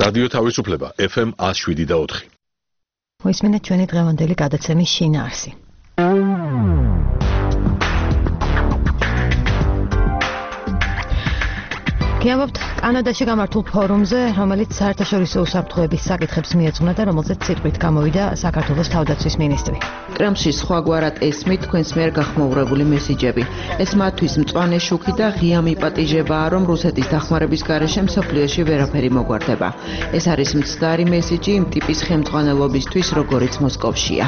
რადიო თავისუფლება FM 107.4. მოისმინეთ ჩვენი დღევანდელი გადაცემის შინაარსი. გიამბობთ კანადაში გამართულ ფორუმზე, რომელიც საერთაშორისო უსაფრთხოების საკითხებს მიეძღვნა და რომელზეც სიტყვით გამოვიდა საქართველოს თავდაცვის მინისტრი. კრემლში სხვაგვარად ესმით თქვენს მიერ გახმოურებული მესიჯები. ეს მათთვის მწვანე შუქი და ღია მიპატიჟებაა, რომ რუსეთის დახმარების გარეშე მსოფლიოში ვერაფერი მოგვარდება. ეს არის მცდარი მესიჯი იმ ტიპის ხელმძღვანელობისთვის, როგორიც მოსკოვშია.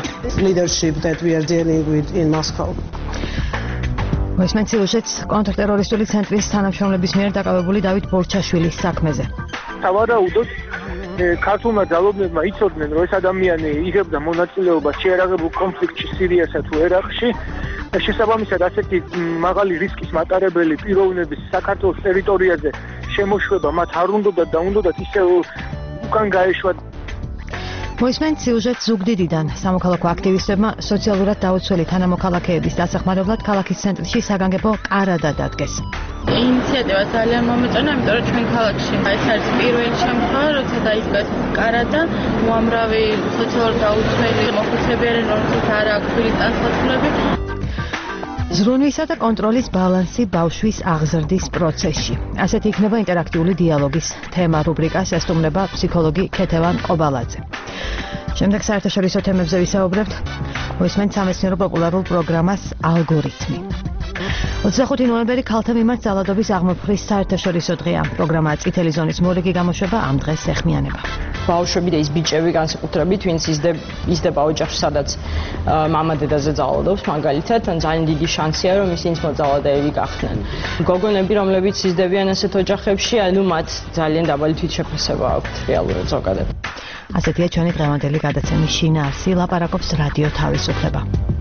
მოისმენთ სიუჟეტს კონტრტერორისტული ცენტრის თანამშრომლების მიერ დაკავებული დავით ბორჩაშვილის საქმეზე. სავარაუდოდ ქართულმა ძალობლებმა იცოდნენ, რომ ეს ადამიანი იღებდა მონაწილეობას შეერაღებულ კონფლიქტში სირიასა თუ ერაყში. შესაბამისად, ასეთი მაღალი რისკის მატარებელი პიროვნების საქართველოს ტერიტორიაზე შემოშვება მათ არ უნდათ და უნდათ ისევ უკან გაეშვათ. მოისმენთ სიუჟეტს ზუგდიდიდან. სამოქალაქო აქტივისტებმა სოციალურად დაუცველი თანამოქალაქეების დასახმარებლად ქალაქის ცენტრში საგანგებო ყარადა დადგეს. ინიციატივა ძალიან მომეწონა, იმიტომ რომ ჩვენ ქალაქში ეს არის პირველი შემთხვევა, როცა დაიწყეს ყარადა, უამრავი სოციალურად დაუცველი მოხუცებიანი, რომელსაც არ აქვს ტანსაცმლები. ზრუნვისა და კონტროლის ბალანსი ბავშვის აღზრდის პროცესში. ასეთი იქნება ინტერაქტიული დიალოგის თემა რუბრიკას ესტუმრება ფსიქოლოგი ქეთევან ყობალაძე. შემდეგ საერთაშორისო თემებზე ვისაუბრებთ. მოისმენთ სამეცნიერო პოპულარულ პროგრამას ალგორითმი. 25 ნოემბერი ქალთა მიმართ ძალადობის აღმოფხრის საერთაშორისო დღეა. პროგრამა წითელი ზონის მორიგი გამოშვება ამ დღეს ეხმიანება. ბავშვები და ის ბიჭები განსაკუთრებით, ვინც იზრდება ოჯახში, სადაც მამა დედაზე ძალადობს, მაგალითად, ან ძალიან დიდი შანსია, რომ ისინიც მოძალადეები გახდნენ. გოგონები, რომლებიც იზრდებიან ასეთ ოჯახებში, ანუ მათ ძალიან დაბალი თვითშეფასება აქვთ რეალურად ზოგადად. ასეთია ჩვენი დღევანდელი გადაცემის შინაარსი, ლაპარაკობს რადიო თავისუფლება.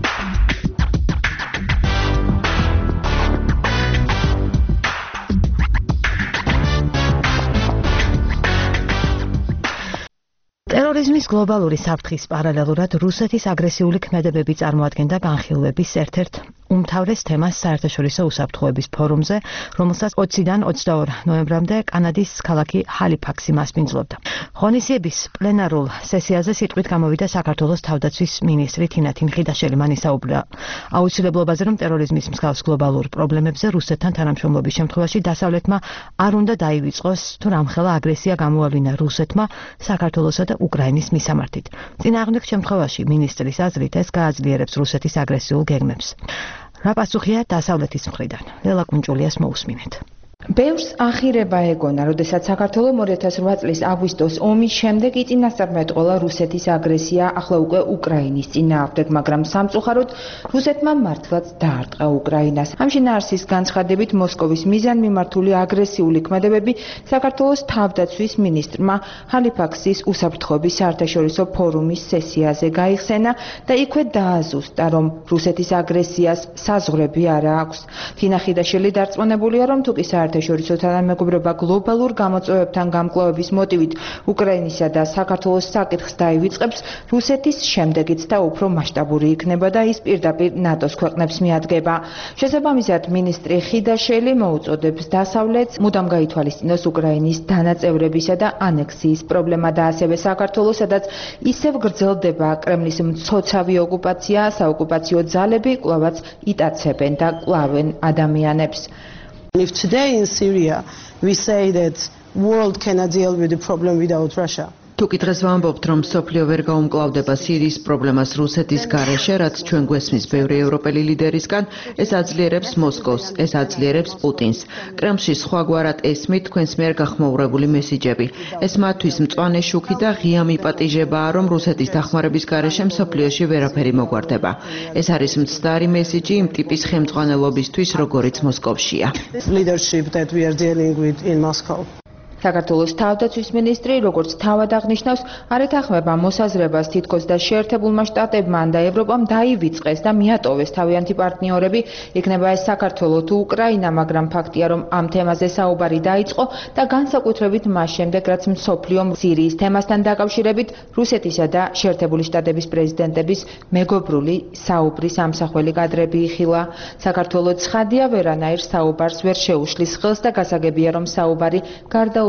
ტერორიზმის გლობალური საფრთხის პარალელურად რუსეთის აგრესიული ქმედებები წარმოადგენდა განხილვების ერთ-ერთ უმთავრეს თემას საერთაშორისო უსაფრთხოების ფორუმზე, რომელსაც 20-დან 22 ნოემბრამდე კანადის ქალაქი ჰალიფაქსი მასპინძლობდა. ღონისძიების პლენარულ სესიაზე სიტყვით გამოვიდა საქართველოს თავდაცვის მინისტრი თინათინ ხიდაშელი. მან ისაუბრა აუცილებლობაზე, რომ ტერორიზმის მსგავს გლობალურ პრობლემებზე რუსეთთან თანამშრომლობის შემთხვევაში დასავლეთმა არ უნდა დაივიწყოს თუ რამხელა აგრესია გამოავლინა რუსეთმა საქართველოსა და უკრაინის მისამართით. წინააღმდეგ შემთხვევაში მინისტრის აზრით ეს გააძლიერებს რუსეთის აგრესიულ გეგმებს. რა პასუხია დასავლეთის მხრიდან? ლელა კუნჭულიას მოусმინეთ. ბევრს ახირება ეგონა, როდესაც საქართველო 2008 წლის აგვისტოს ომის შემდეგ იწინასწარმეტყველა რუსეთის აგრესია ახლა უკვე უკრაინის წინააღმდეგ, მაგრამ სამწუხაროდ რუსეთმა მართლაც დაარტყა უკრაინას. ამ შინაარსის განცხადებით მოსკოვის მიზანმიმართული აგრესიული ქმედებები საქართველოს თავდაცვის მინისტრმა ჰალიფაქსის უსაფრთხოების საერთაშორისო ფორუმის სესიაზე გაიხსენა და იქვე დააზუსტა, რომ რუსეთის აგრესიას საზღვრები არა აქვს. თინა ხიდაშელი დარწმუნებულია, რომ თუკი საერთაშორისო თანამეგობრობა გლობალურ გამოწვევებთან გამკლავების მოტივით უკრაინისა და საქართველოს საკითხს დაივიწყებს, რუსეთის შემდეგიც და უფრო მასშტაბური იქნება და ის პირდაპირ ნატოს ქვეყნებს მიადგება. შესაბამისად, მინისტრი ხიდაშელი მოუწოდებს დასავლეთს მუდამ გაითვალისწინოს უკრაინის დანაწევრებისა და ანექსიის პრობლემა და ასევე საქართველოს, სადაც ისევ გრძელდება კრემლის მცოცავი ოკუპაცია, საოკუპაციო ძალები კვლავაც იტაცებენ და კლავენ ადამიანებს. If today in Syria we say that world cannot deal with the problem without Russia. თუკი დღეს ვამბობთ, რომ მსოფლიო ვერ გაუმკლავდება სირიის პრობლემას რუსეთის გარეშე, რაც ჩვენ გვესმის ბევრი ევროპელი ლიდერისგან, ეს აძლიერებს მოსკოვს, ეს აძლიერებს პუტინს. კრემლში სხვაგვარად ესმით თქვენს მიერ გახმოურებული მესიჯები. ეს მათთვის მწვანე შუქი და ღია მიპატიჟებაა, რომ რუსეთის დახმარების გარეშე მსოფლიოში ვერაფერი მოგვარდება. ეს არის მცდარი მესიჯი იმ ტიპის ხელმძღვანელობისთვის, როგორიც მოსკოვშია. Leadership that we are dealing with in Moscow. საქართველოს თავდაცვის მინისტრი, როგორც თავად აღნიშნავს, არ ეთანხმება მოსაზრებას თითქოს და შეერთებულმა შტატებმა და ევროპამ დაივიწყეს და მიატოვეს თავიანთი პარტნიორები, იქნება ეს საქართველო თუ უკრაინა, მაგრამ ფაქტია, რომ ამ თემაზე საუბარი დაიწყო და განსაკუთრებით მას შემდეგ, რაც მსოფლიომ სირიის თემასთან დაკავშირებით რუსეთისა და შეერთებული შტატების პრეზიდენტების მეგობრული საუბრის ამსახველი კადრები იხილა. საქართველო ცხადია, ვერანაირ საუბარს ვერ შეუშლის ხელს და გასაგებია, რომ საუბარი გარდაუვალ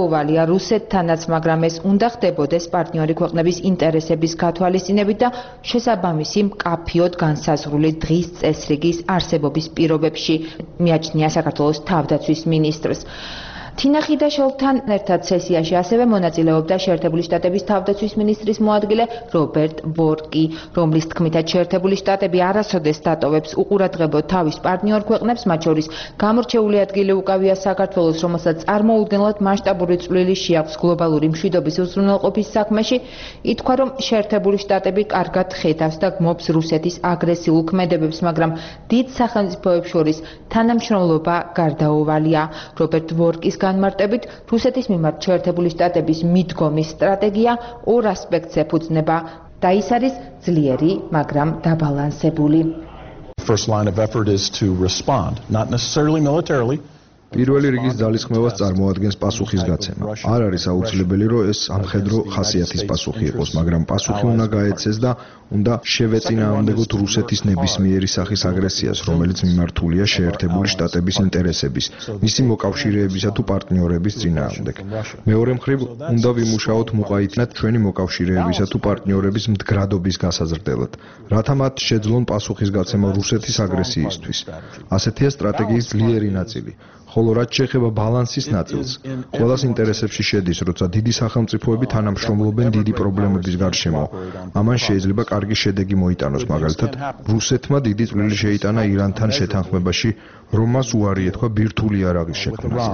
გარდაუვალია რუსეთთანაც, მაგრამ ეს უნდა ხდებოდეს პარტნიორი ქვეყნების ინტერესების გათვალისწინებით და შესაბამისი მკაფიოდ განსაზღვრული დღის წესრიგის არსებობის პირობებში, მიაჩნია საქართველოს თავდაცვის მინისტრს. თინა ხიდაშვილთან ერთად სესიაში ასევე მონაწილეობდა შეერთებული შტატების თავდაცვის მინისტრის მოადგილე რობერტ ბორკი, რომლის თქმითაც შეერთებული შტატები არასოდეს დატოვებს უყურადღებოდ თავის პარტნიორ ქვეყნებს, მათ შორის გამორჩეული ადგილი უკავია საქართველოს, რომელსაც წარმოუდგენლად მასშტაბური წვლილი შეაქვს გლობალური მშვიდობის უზრუნველყოფის საქმეში, ითქვა, რომ შეერთებული შტატები კარგად ხედავს და გმობს რუსეთის აგრესიულ ქმედებებს, მაგრამ დიდ სახელმწიფოებს შორის თანამშრომლობა გარდაუვალია. რობერტ ბორკის განმარტებით, რუსეთის მიმართ შეერთებული შტატების მიდგომის სტრატეგია ორ ასპექტს ეფუძნება და ის არის ძლიერი, მაგრამ დაბალანსებული. First line of effort is to respond, not necessarily militarily. პირველი რიგის ძალისხმევას წარმოადგენს პასუხისგაცემა. არ არის აუცილებელი, რომ ეს სამხედრო ხასიათის პასუხი იყოს, მაგრამ პასუხი უნდა გაეცეს და უნდა შევეწინააღმდეგოთ რუსეთის ნებისმიერი სახის აგრესიას, რომელიც მიმართულია შეერთებული შტატების ინტერესების, მისი მოკავშირეებისა თუ პარტნიორების წინააღმდეგ. მეორე მხრივ, უნდა ვიმუშაოთ მოყაითნად ჩვენი მოკავშირეებისა თუ პარტნიორების მდგრადობის გასაზრდელად, რათა მათ შეძლონ პასუხისგაცემა რუსეთის აგრესიისთვის. ასეთია სტრატეგიის ძლიერი ნაწილი. ხოლო რაც შეეხება ბალანსის ნაწილს, ყველას ინტერესებში შედის, როცა დიდი სახელმწიფოები თანამშრომლობენ დიდი პრობლემების გარშემო. ამან შეიძლება კარგი შედეგი მოიტანოს, მაგალითად, რუსეთმა დიდი წვლილი შეიტანა ირანთან შეთანხმებაში, რომ მას უარი ეთქვა ბირთვული იარაღის შექმნაზე.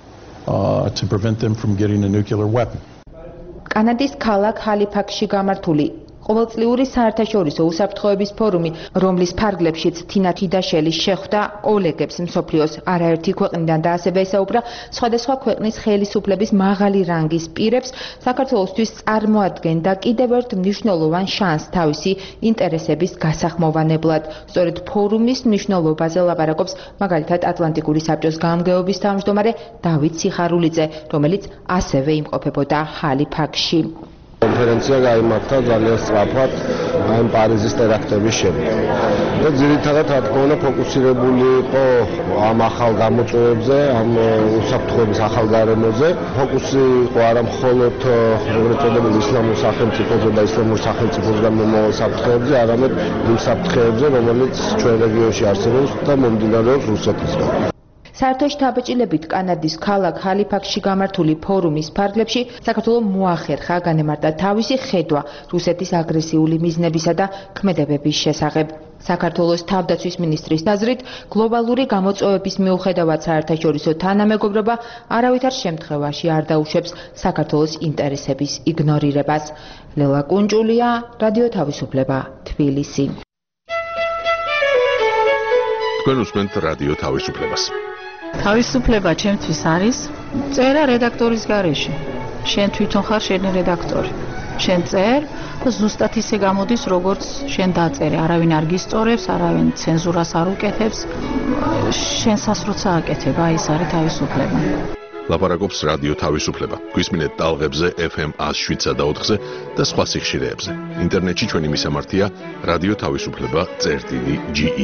კანადის ქალაქ ჰალიფაქსში გამართული ყოველწლიური საერთაშორისო უსაფრთხოების ფორუმი, რომლის ფარგლებშიც თინა ხიდაშვილი შეხვდა კოლეგებს მსოფლიოს არაერთი ქვეყნიდან და ასევე ესაუბრა სხვადასხვა ქვეყნის ხელისუფლების მაღალი რანგის პირებს, საქართველოსთვის წარმოადგენდა კიდევ ერთ მნიშვნელოვან შანსს თავისი ინტერესების გასახმოვანებლად. სწორედ ფორუმის მნიშვნელობაზე ლაპარაკობს მაგალითად ატლანტიკური საბჭოს გამგეობის თავმჯდომარე დავით სიხარულიძე, რომელიც ასევე იმყოფებოდა ჰალიფაქსში. კონფერენცია გაიმართა ძალიან სწრაფად აი პარიზის ტერაქტების შემდეგ. და ძირითადად რა თქმა უნდა ფოკუსირებული იყო ამ ახალ გამოწვევებზე, ამ უსაფრთხოების ახალ გარემოზე. ფოკუსი იყო არა მხოლოდ როგორც წოდებული ისლამურ სახელმწიფოზე და ისლამურ სახელმწიფოსგან მომავალ საფრთხეებზე, არამედ იმ საფრთხეებზე, რომელიც ჩვენ რეგიონში არსებობს და მომდინარეობს რუსეთისგან. საერთო შთაბეჭდილებით კანადის ქალაქ ჰალიფაქსში გამართული ფორუმის ფარგლებში საქართველოს მოახერხა განემარტა თავისი ხედვა რუსეთის აგრესიული მიზნებისა და ქმედებების შესახებ. საქართველოს თავდაცვის მინისტრის აზრით, გლობალური გამოწვევების მიუხედავად საერთაშორისო თანამეგობრობა არავითარ შემთხვევაში არ დაუშვებს საქართველოს ინტერესების იგნორირებას. ლელა კუნჭულია, რადიო თავისუფლება, თბილისი. თქვენ უსმენთ რადიო თავისუფლებას. თავისუფლება ჩემთვის არის წერა რედაქტორის გარეშე. შენ თვითონ ხარ შენი რედაქტორი. შენ წერ და ზუსტად ისე გამოდის, როგორც შენ დაწერე. არავინ არ გისწორებს, არავინ ცენზურას არ უკეთებს. შენ სასროცა აკეთებ, აი ეს არის თავისუფლება. ლაპარაკობს რადიო თავისუფლება. გვისმინეთ ტალღებზე FM 107.4-ზე და სხვა სიხშირეებზე. ინტერნეტში ჩვენი მისამართია რადიო თავისუფლება.ge.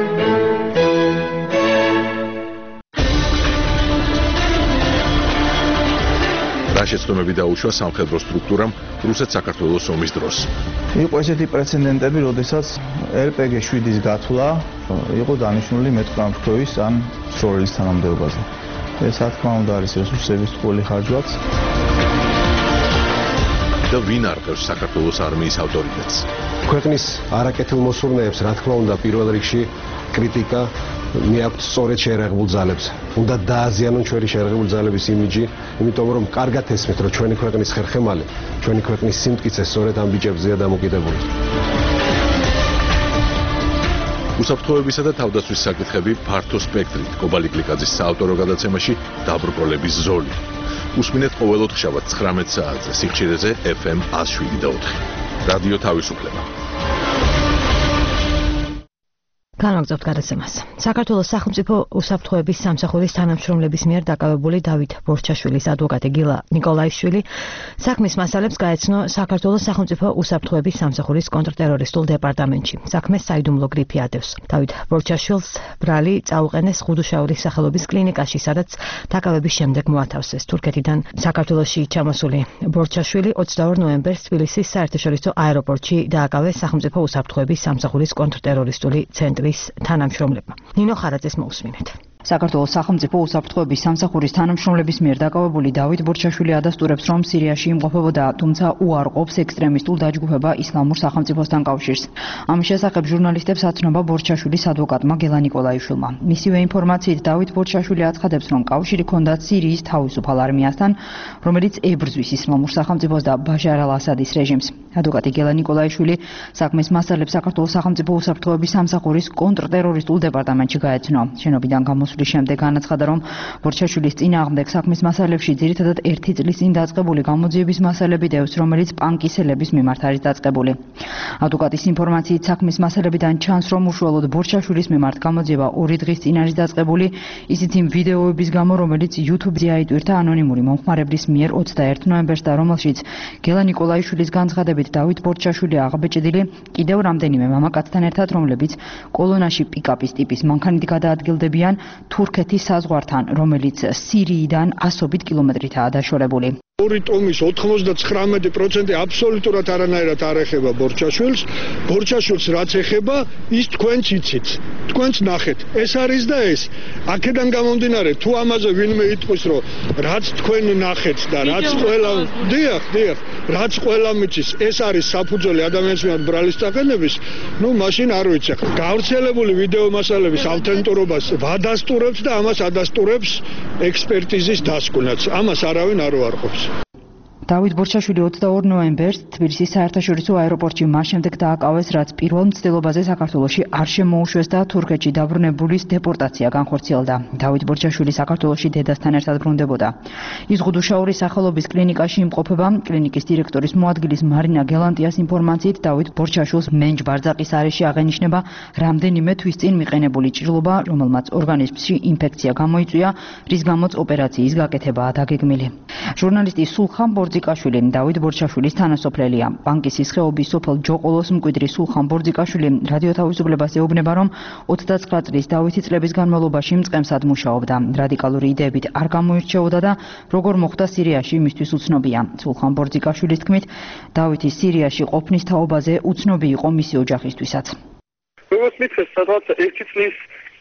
რა შეცდომები დაუშვა სამხედრო სტრუქტურამ რუსეთ-საქართველოს ომის დროს. იყო ესეთი პრეცედენტები, როდესაც RPG 7-ის გათვლა იყო დანიშნული მეტყამფრთოის ან სროლის თანამდებობაზე. ეს რა თქმა უნდა არის რესურსების ტყუილი ხარჯვაც. და ვინ არყევს საქართველოს არმიის ავტორიტეტს? ქვეყნის არაკეთილ მოსურნეებს რა თქმა უნდა პირველ რიგში კრიტიკა მიაქვთ სწორედ შეერაღებულ ძალებს. უნდა დააზიანონ ჩვენი შეერაღებული ძალების იმიჯი, იმიტომ რომ კარგად ესმით, რომ ჩვენი ქვეყნის ხერხემალი, ჩვენი ქვეყნის სიმტკიცე სწორედ ამ ბიჭებზეა დამოკიდებული. უსაფრთხოებისა და თავდაცვის საკითხები ფართო სპექტრით კობალი კლიკაძის საავტორო გადაცემაში დაბრკოლების ზოლი. უსმინეთ ყოველ ოთხშაბათს 19 საათზე სიხშირეზე FM 107.4. რადიო თავისუფლება. განვაგრძობთ გადაცემას. საქართველოს სახელმწიფო უსაფრთხოების სამსახურის თანამშრომლების მიერ დაკავებული დავით ბორჩაშვილის ადვოკატი გილა ნიკოლაიშვილი საქმის მასალებს გაეცნო საქართველოს სახელმწიფო უსაფრთხოების სამსახურის კონტრტერორისტულ დეპარტამენტში. საქმეს საიდუმლო გრიფი ადევს. დავით ბორჩაშვილს ბრალი წაუყენეს ხუდუშაურის სახელობის კლინიკაში, სადაც დაკავების შემდეგ მოათავსეს. თურქეთიდან საქართველოში ჩამოსული ბორჩაშვილი 22 ნოემბერს თბილისის საერთაშორისო აეროპორტში დააკავეს სახელმწიფო უსაფრთხოების სამსახურის კონტრტერორისტული ცენტრის თანამშრომლებმა. ნინო ხარაძეს მოусმინეთ. საქართველოს სახელმწიფო უსაფრთხოების სამსახურის თანამშრომლების მიერ დაკავებული დავით ბორჩაშვილი ადასტურებს, რომ სირიაში იმყოფებოდა, თუმცა უარყოფს ექსტრემისტულ დაჯგუფება ისლამურ სახელმწიფოსთან კავშირს. ამის შესახებ ჟურნალისტებს აცნობა ბორჩაშვილის ადვოკატმა გელა ნიკოლაიშვილმა. მისივე ინფორმაციით დავით ბორჩაშვილი აცხადებს, რომ კავშირი ჰქონდათ სირიის თავისუფალ არმიასთან, რომელიც ებრძვის ისლამურ სახელმწიფოს და ბაშარ ალ-ასადის რეჟიმს. ადვოკატი გელა ნიკოლაიშვილი საქმის მასალებს საქართველოს სახელმწიფო უსაფრთხოების სამსახურის კონტრტერორისტულ დეპარტამენტში გაეცნო. შენობიდან გამოსული შემდეგ განაცხადა, რომ ბორჩაშვილის წინააღმდეგ საქმის მასალებში ძირითადად 1 წლის წინ დაწყებული გამოძიების მასალები დევს, რომელიც პანკისელების მიმართ არის დაწყებული. ადვოკატის ინფორმაციით საქმის მასალებიდან ჩანს, რომ უშუალოდ ბორჩაშვილის მიმართ გამოძიება 2 დღის წინ არის დაწყებული, ისიც იმ ვიდეოების გამო, რომელიც YouTube-ზე აიტვირთა ანონიმური მომხმარებლის მიერ 21 ნოემბერს და რომელშიც გელა ნიკოლაიშვილის განცხადებით დავით ბორჩაშვილი აღბეჭდილი კიდევ რამდენიმე მამაკაცთან ერთად, რომლებიც კოლონაში პიკაპის ტიპის მანქანით გადაადგილდებიან თურქეთის საზღვართან, რომელიც სირიიდან 100 კილომეტრითაა დაშორებული. ორი ტომის 99% აბსოლუტურად არანაირად არ ეხება ბორჩაშვილს. ბორჩაშვილს რაც ეხება, ის თქვენც იცით. თქვენც ნახეთ. ეს არის და ეს. აქედან გამომდინარე, თუ ამაზე ვინმე იტყვის, რომ რაც თქვენ ნახეთ და რაც ყველა დიახ, რაც ყველა მიცის, ეს არის საფუძველი ადამიანის მიმართ ბრალის წაყენების, ну, მაშინ არ ვიცი. გავრცელებული ვიდეო მასალების ავთენტურობას ვადასტურებთ და ამას ადასტურებს ექსპერტიზის დასკვნაც. ამას არავინ არ უარყოფს. დავით ბორჩაშვილი 22 ნოემბერს თბილისის საერთაშორისო აეროპორტში მას შემდეგ დააკავეს, რაც პირველ მცდელობაზე საქართველოში არ შემოუშვეს და თურქეთში დაბრუნებულის დეპორტაცია განხორციელდა. დავით ბორჩაშვილი საქართველოში დედასთან ერთად ბრუნდებოდა. ის ხუდუშაურის სახელობის კლინიკაში იმყოფება. კლინიკის დირექტორის მოადგილის მარინა გელანტიას ინფორმაციით, დავით ბორჩაშვილს მენჯ-ბარძაყის არეში აღენიშნება რამდენიმე თვის წინ მიყენებული ჭრილობა, რომელმაც ორგანიზმში ინფექცია გამოიწვია, რის გამოც ოპერაციის გაკეთებაა დაგეგმილი. ჟურნალისტი სულხან ბორძიკაშვილი დავით ბორჩაშვილის თანასოფლელია. პანკისის ხეობის სოფელ ჯოყოლოს მკვიდრი სულხან ბორძიკაშვილი რადიო თავისუფლებას ეუბნება, რომ 29 წლის დავითი წლების განმავლობაში მწყემსად მუშაობდა. რადიკალური იდეებით არ გამოირჩეოდა და როგორ მოხდა სირიაში მისთვის უცნობია. სულხან ბორძიკაშვილის თქმით, დავითი სირიაში ყოფნის თაობაზე უცნობი იყო მისი ოჯახისთვისაც. როგორც მითხრეს, სადღაც 1 წლის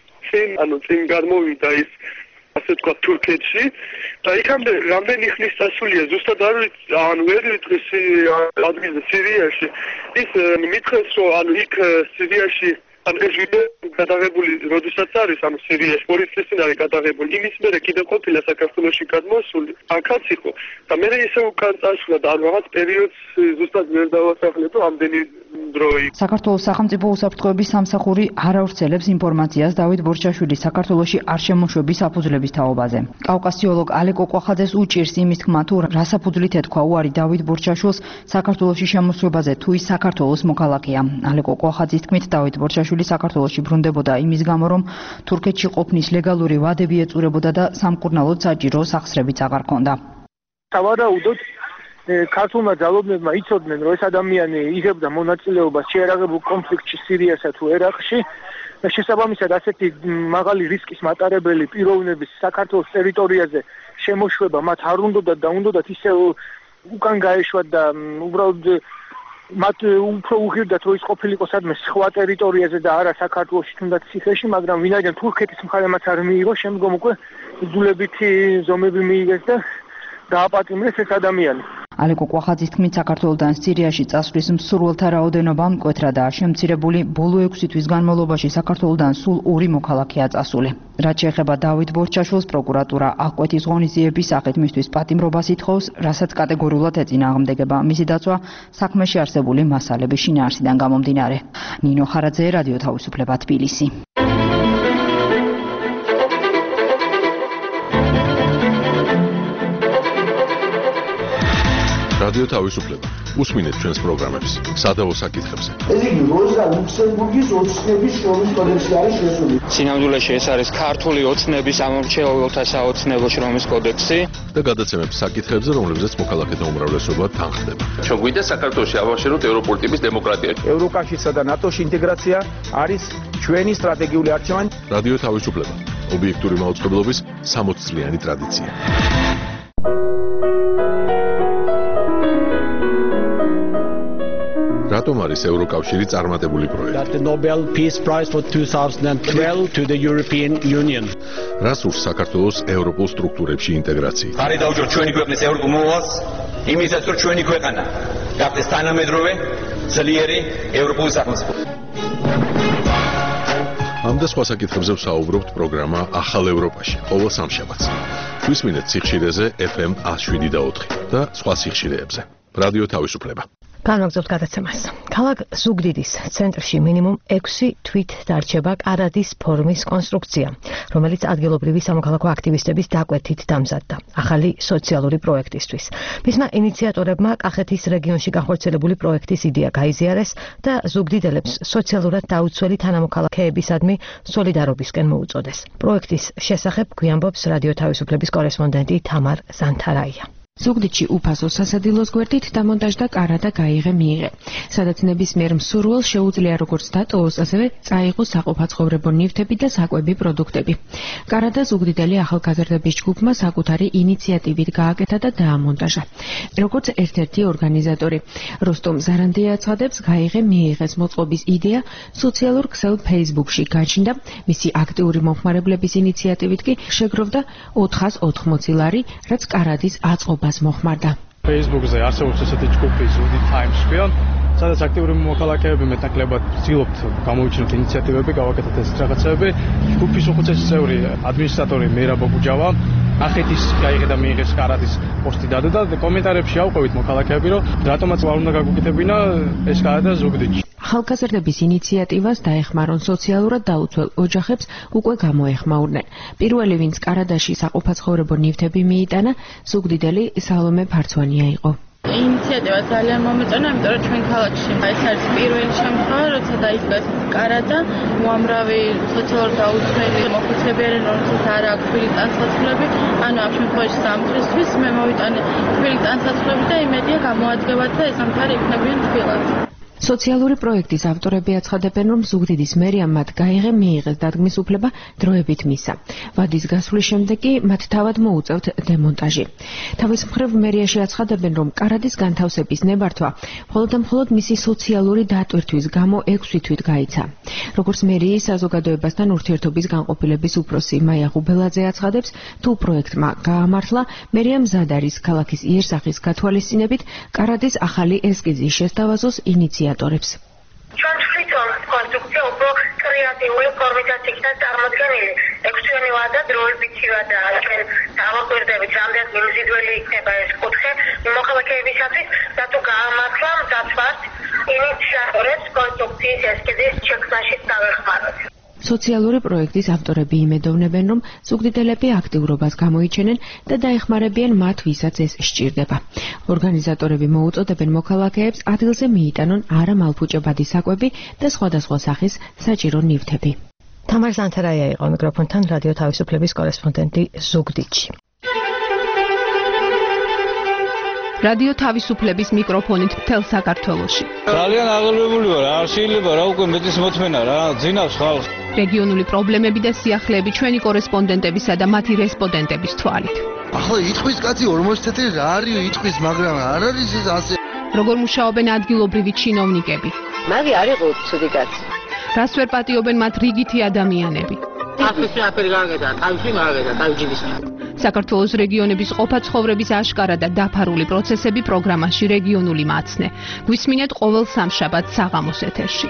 წინ გადმოვიდა ის ასე თქვა თურქეთში და იქამდე რამდენი ხნის წასულია ზუსტად არ ვერ ვიტყვის ადგილზე სირიაში. ის მითხრეს, რომ იქ სირიაში ეს ვიდეო გადაღებული როდესაც არის სირიაში 2 წლის წინ არის გადაღებული. იმის მერე კიდევ ყოფილა საქართველოში გადმოსული, აქაც იყო და მე ისე უკან წასვლა და რაღაც პერიოდს ზუსტად ვერ დავასახლებ, რომ ამდენი დროი. საქართველოს სახელმწიფო უსაფრთხოების სამსახური არ ავრცელებს ინფორმაციას დავით ბორჩაშვილის საქართველოში არ შემოშვების საფუძვლების თაობაზე. კავკასიოლოგ ალეკო ყვახაძეს უჭირს იმის თქმა, თუ რა საფუძვლით ეთქვა უარი დავით ბორჩაშვილს საქართველოში შემოსვებაზე, თუ ის საქართველოს მოქალაქეა. ალეკო ყვახაძის თქმით, დავით ბორჩაშვილი საქართველოში ბრუნდებოდა იმის გამო, რომ თურქეთში ყოფნის ლეგალური ვადები ეწურებოდა და სამკურნალოდ საჭირო სახსრებიც აღარ ჰქონდა. სავარაუდოდ ქართულმა ძალობლებმა იცოდნენ, რომ ეს ადამიანი იღებდა მონაწილეობას შეერაღებულ კონფლიქტში სირიასა თუ ერაყში და შესაბამისად ასეთი მაღალი რისკის მატარებელი პიროვნების საქართველოს ტერიტორიაზე შემოშვება მათ არ უნდათ და უნდათ ისე უკან გაეშვათ და უბრალოდ მათ უფრო უღირდათ, რომ ის ყოფილიყო სადმე სხვა ტერიტორიაზე და არა საქართველოში თუნდაც ციხეში, მაგრამ ვინაიდან თურქეთის მხარემაც არ მიიღო, შემდგომ უკვე იძულებითი ზომები მიიღეს და დააპატიმრეს ეს ადამიანი. ალეკო ყვახაძის თქმით, საქართველოდან სირიაში წასვლის მსურველთა რაოდენობა მკვეთრადაა შემცირებული. ბოლო 6 თვის განმავლობაში საქართველოდან სულ 2 მოქალაქეა წასული. რაც შეეხება დავით ბორჩაშვილს, პროკურატურა აღკვეთის ღონისძიების სახით მისთვის პატიმრობას ითხოვს, რასაც კატეგორიულად ეწინააღმდეგება მისი დაცვა საქმეში არსებული მასალების შინაარსიდან გამომდინარე. ნინო ხარაძე, რადიო თავისუფლება, თბილისი. რაც რადიო თავისუფლება. უსმინეთ ჩვენს პროგრამებს სადავო საკითხებზე. ესე იგი, როზა ლუქსემბურგის ოცნების შრომის კოდექსი არის შესული. სინამდვილეში ეს არის ქართული ოცნების ამორჩეულთა საოცნებო შრომის კოდექსი და გადაცემებს საკითხებზე, რომლებზეც მოქალაქეთა უმრავლესობა თანხდება. ჩვენ გვინდა საქართველოში ავაშენოთ ევროპული ტიპის დემოკრატია. ევროკავშირსა და ნატოში ინტეგრაცია არის ჩვენი სტრატეგიული არჩევანი. რადიო თავისუფლება. ობიექტური მაუწყებლობის 60 წლიანი ტრადიცია. რატომ არის ევროკავშირი წარმატებული პროექტი? The Nobel Peace Prize for 2012 to the European Union. რას ურს საქართველოს ევროპულ სტრუქტურებში ინტეგრაცია? ხარი დაუჯეროთ ჩვენი ქვეყნის ევროპულ მოვალს, იმისაც რომ ჩვენი ქვეყანა გახდეს თანამედროვე, ძლიერი ევროპული სახელმწიფო. ამ და სხვა საკითხებზე ვსაუბრობთ პროგრამა ახალ ევროპაში, ყოველ სამშაბათს. გვისმინეთ სიხშირეზე FM 107.4 და სხვა სიხშირეებზე. რადიო თავისუფლება. განვაგრძობთ გადაცემას. ქალაქ ზუგდიდის ცენტრში მინიმუმ 6 თვით დარჩება კარადის ფორმის კონსტრუქცია, რომელიც ადგილობრივი სამოქალაქო აქტივისტების დაკვეთით დამზადდა ახალი სოციალური პროექტისთვის. მისმა ინიციატორებმა კახეთის რეგიონში განხორციელებული პროექტის იდეა გაიზიარეს და ზუგდიდელებს სოციალურად დაუცველი თანამოქალაქეებისადმი სოლიდარობისკენ მოუწოდეს. პროექტის შესახებ გვიამბობს რადიო თავისუფლების კორესპონდენტი თამარ ზანთარაია. ზუგდიდში უფასო სასადილოს გვერდით დამონტაჟდა კარადა გაიღე მიიღე, სადაც ნებისმიერ მსურველს შეუძლია როგორც დატოვოს, ასევე წაიღოს საყოფაცხოვრებო ნივთები და საკვები პროდუქტები. კარადა ზუგდიდელი ახალგაზრდების ჯგუფმა საკუთარი ინიციატივით გააკეთა და დაამონტაჟა. როგორც ერთ-ერთი ორგანიზატორი, როსტომ ზარანდია აცხადებს, გაიღე მიიღეს მოწყობის იდეა სოციალურ ქსელ Facebook-ში გაჩნდა, მისი აქტიური მომხმარებლების ინიციატივით კი შეგროვდა 480 ლარი, რაც კარადის აწყობა მოხმარდა. Facebook-ზე არსებობს ესეთი ჯგუფი Zudi Times ქვია, სადაც აქტიური მოქალაქეები მეტნაკლებად ცდილობთ გამოვიჩინოთ ინიციატივები, გავაკეთოთ ეს რაღაცები. ჯგუფის უხუცესი წევრი ადმინისტრატორი მერაბ ბუჯავა ახეთის გაიღე და მიიღეს კარადის პოსტი დადო და კომენტარებში ავყვევით მოქალაქეები, რომ რატომაც არ უნდა გაგუკეთებინა ეს კარადა ზუგდიდში. ახალგაზრდების ინიციატივას დაეხმარონ სოციალურად დაუცველ ოჯახებს უკვე გამოეხმაურნენ. პირველი, ვინც კარადაში საყოფაცხოვრებო ნივთები მიიტანა, ზუგდიდელი სალომე ფარცვანია იყო. ინიციატივა ძალიან მომეწონა, იმიტომ რომ ჩვენ ქალაქში ეს არის პირველი შემთხვევა, როცა დაიწყეს კარადა, უამრავი სოციალურად დაუცველი მოხუცებიანი, რომელსაც არ აქვს თბილი ტანსაცმლები, ანუ ამ შემთხვევაში სამთვისთვის მე მოვიტანე თბილი ტანსაცმლები და იმედია გამოადგებათ და ეს ამთარი იქნებიან თბილად. სოციალური პროექტის ავტორები აცხადებენ, რომ ზუგდიდის მერიამ მათ გაიღე მიიღეს დადგმის უფლება დროებით მისცა. ვადის გასვლის შემდეგ კი მათ თავად მოუწევთ დემონტაჟი. თავის მხრივ მერიაში აცხადებენ, რომ კარადის განთავსების ნებართვა მხოლოდ მისი სოციალური დატვირთვის გამო 6 თვით გაიცა. როგორც მერიის საზოგადოებასთან ურთიერთობის განყოფილების უფროსი მაია ღუბელაძე აცხადებს, თუ პროექტმა გაამართლა, მერიამ მზად არის ქალაქის იერსახის გათვალისწინებით კარადის ახალი ესკიზი შესთავაზოს ინიციატორებს. ჩვენ თვითონ კონსტრუქცია უფრო კრეატიული ფორმისგან იქნა წარმოდგენილი. 6-თვიანი ვადა დროებითია და ჩვენ დავაკვირდებით, რამდენ მიმზიდველი იქნება ეს კუთხე მოქალაქეებისათვის და თუ გაამართლა მზადვართ ინიციატორებს კონსტრუქციის ესკიზის შექმნაში დავეხმაროთ. სოციალური პროექტის ავტორები იმედოვნებენ, რომ ზუგდიდელები აქტიურობას გამოიჩენენ და დაეხმარებიან მათ, ვისაც ეს სჭირდება. ორგანიზატორები მოუწოდებენ მოქალაქეებს ადგილზე მიიტანონ არამალფუჭებადი საკვები და სხვადასხვა სახის საჭირო ნივთები. თამარ ზანთარაია იყო მიკროფონთან რადიო თავისუფლების კორესპონდენტი ზუგდიდში. რადიო თავისუფლების მიკროფონით მთელ საქართველოში. ძალიან აღელვებული ვარ, არ შეიძლება რა უკვე მეტის მოთმენა რა, ძინავს ხალხს. რეგიონული პრობლემები და სიახლეები ჩვენი კორესპონდენტებისა და მათი რესპონდენტების თვალით. ახლა იტყვის კაცი 40 წელი რა არის იტყვის, მაგრამ არ არის ეს ასე. როგორ მუშაობენ ადგილობრივი ჩინოვნიკები? მაგი არ იყო ცუდი კაცი. რას ვერ პატიობენ მათ რიგითი ადამიანები? ახლა აფერი გააკეთა, თავში მაგაკეთა, თავჯიბის. საქართველოს რეგიონების ყოფა ცხოვრების აშკარა და დაფარული პროცესები პროგრამაში რეგიონული მაცნე. გვისმინეთ ყოველ სამშაბათს საღამოს ეთერში.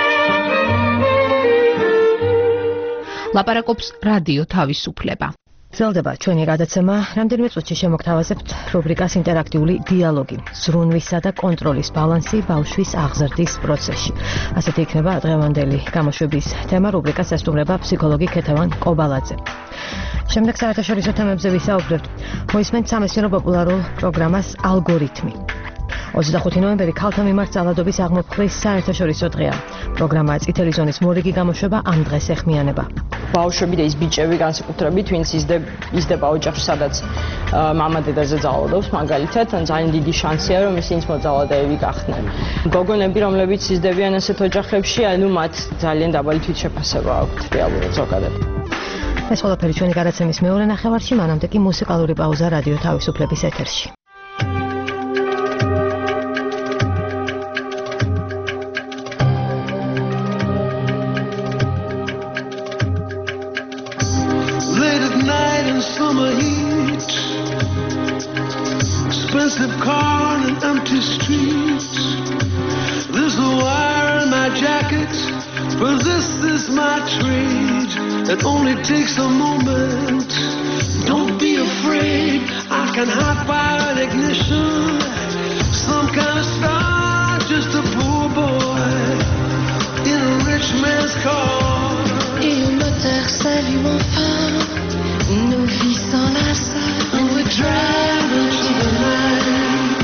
ლაპარაკობს რადიო თავისუფლება. გრძელდება ჩვენი გადაცემა. რამდენიმე წუთში შემოგთავაზებთ რუბრიკას ინტერაქტიული დიალოგი. ზრუნვისა და კონტროლის ბალანსი ბავშვის აღზრდის პროცესში. ასეთი იქნება დღევანდელი გამოშვების თემა. რუბრიკას ესტუმრება ფსიქოლოგი ქეთევან კობალაძე. შემდეგ საერთაშორისო თემებზე ვისაუბრებთ. მოისმენთ სამეცნიერო პოპულარულ პროგრამას ალგორითმი. 25 ნოემბერი ქალთა მიმართ ძალადობის აღმოფხრის საერთაშორისო დღეა. პროგრამა წითელი ზონის მორიგი გამოშვება ამ დღეს ეხმიანება. ბავშვები და ის ბიჭები განსაკუთრებით, ვინც იზრდება ოჯახში, სადაც მამა დედაზე ძალადობს, მაგალითად, ძალიან დიდი შანსია, რომ ისინიც მოძალადეები გახდნენ. გოგონები, რომლებიც იზრდებიან ასეთ ოჯახებში, მათ ძალიან დაბალი თვითშეფასება აქვთ რეალურად ზოგადად. ეს ყველაფერი ჩვენი გადაცემის მეორე ნახევარში, მანამდე კი მუსიკალური პაუზა რადიო თავისუფლების ეთერში. Summer heat, expensive car and empty streets. There's a wire in my jacket, but this is my trade. It only takes a moment. Don't be afraid, I can hide by an ignition. Some kind of star, just a poor boy in a rich man's car. Et le moteur s'allume enfin. Nos vies s'enlacent, and we drive into the night.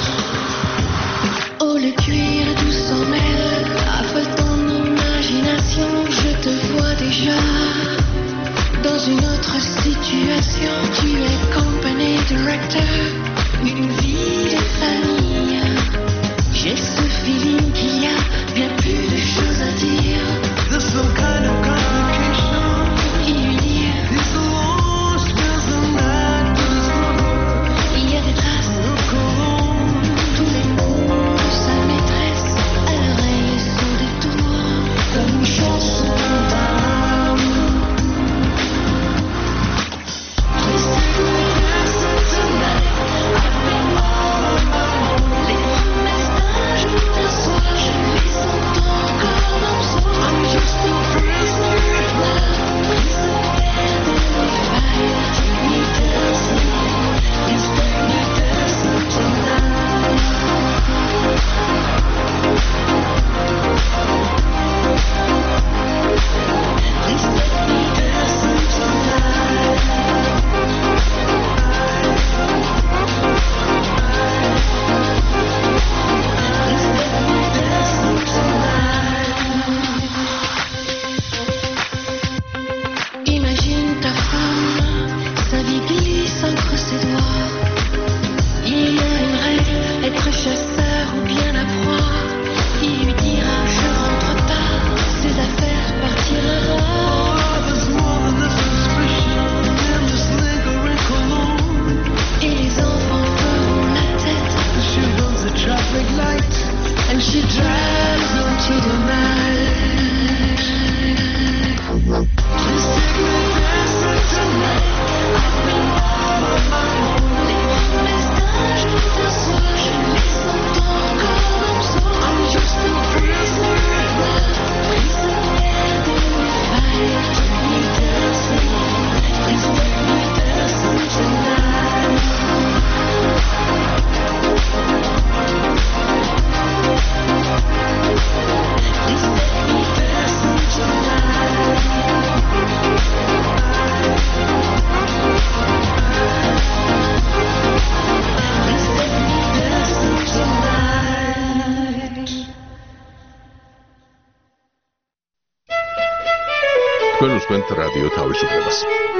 Oh, le cuir doux s'en mêle, affole ton imagination. Je te vois déjà dans une autre situation. Tu es company director, une vie de famille. J'ai ce feeling qu'il y a bien plus de choses à dire. There's some kind of complication. რადიო თავისუფლებას.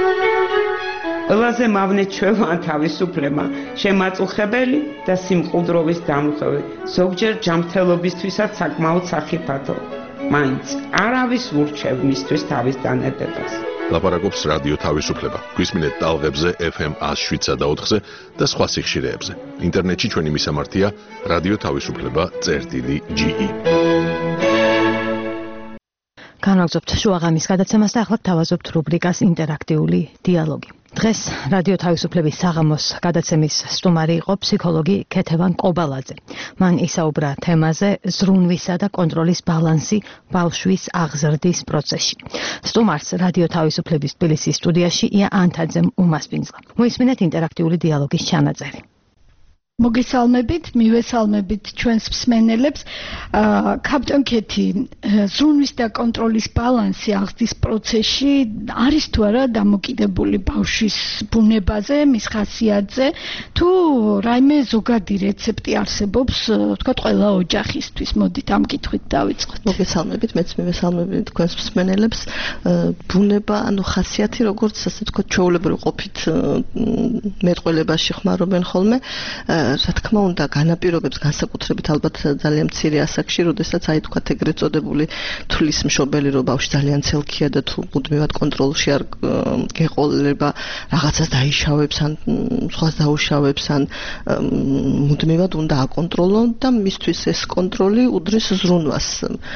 ყველაზე მავნე ჩვევა თავისუფლება, შემაწუხებელი და სიმყუდროვის დამხევი, ზოგჯერ ჯანმრთელობისთვისაც საკმაოდ სახიფათო. მაინც არავის ურჩევ მისთვის თავის დანებებას. ლაპარაკობს რადიო თავისუფლება. გვისმინეთ ტალღებზე FM 107 და 4-ზე და სხვა სიხშირეებზე. ინტერნეტში ჩვენი მისამართია რადიო თავისუფლება.ge. განაგზობთ შუაღამის გადაცემას და ახლა გთავაზობთ რუბრიკას ინტერაქტიული დიალოგი. დღეს რადიო თავისუფლების საღამოს გადაცემის სტუმარი იყო ფსიქოლოგი ქეთევან კობალაძე. მან ისაუბრა თემაზე ზრუნვისა და კონტროლის ბალანსი ბავშვის აღზრდის პროცესში. სტუმარს რადიო თავისუფლების თბილისის სტუდიაში ია ანთაძემ უმასპინძლა. მოისმინეთ ინტერაქტიული დიალოგის ჩანაწერი. მოგესალმებით, მივესალმებით ჩვენს მსმენელებს. კაპიტან ქეთი, ზრუნვის და კონტროლის ბალანსი აღზრდის პროცესში არის თუ არა დამოკიდებული ბავშვის ბუნებაზე, მის ხასიათზე, თუ რაიმე ზოგადი რეცეპტი არსებობს, თქვათ, ყველა ოჯახისთვის. მოდით ამ კითხვით დავიწყოთ. მოგესალმებით, მეც მივესალმებით თქვენს მსმენელებს. ბუნება, ანუ ხასიათი, როგორც ასე ვთქვათ, ჩვეულებრივ ყოფით მეტყველებაში ხმარობენ ხოლმე. რა თქმა უნდა, განაპირობებს განსაკუთრებით ალბათ ძალიან მცირე ასაკში, როდესაც აი თქვათ ეგრეთ წოდებული თulis მშობელი რო ბავშვი ძალიან ცელქია და თუ მუდმივად კონტროლში არ გეყოლება, რაღაცას დაიშავებს ან სხვას დაუშავებს ან მუდმივად უნდა აკონტროლონ და მისთვის ეს კონტროლი უდრის ზრუნვას.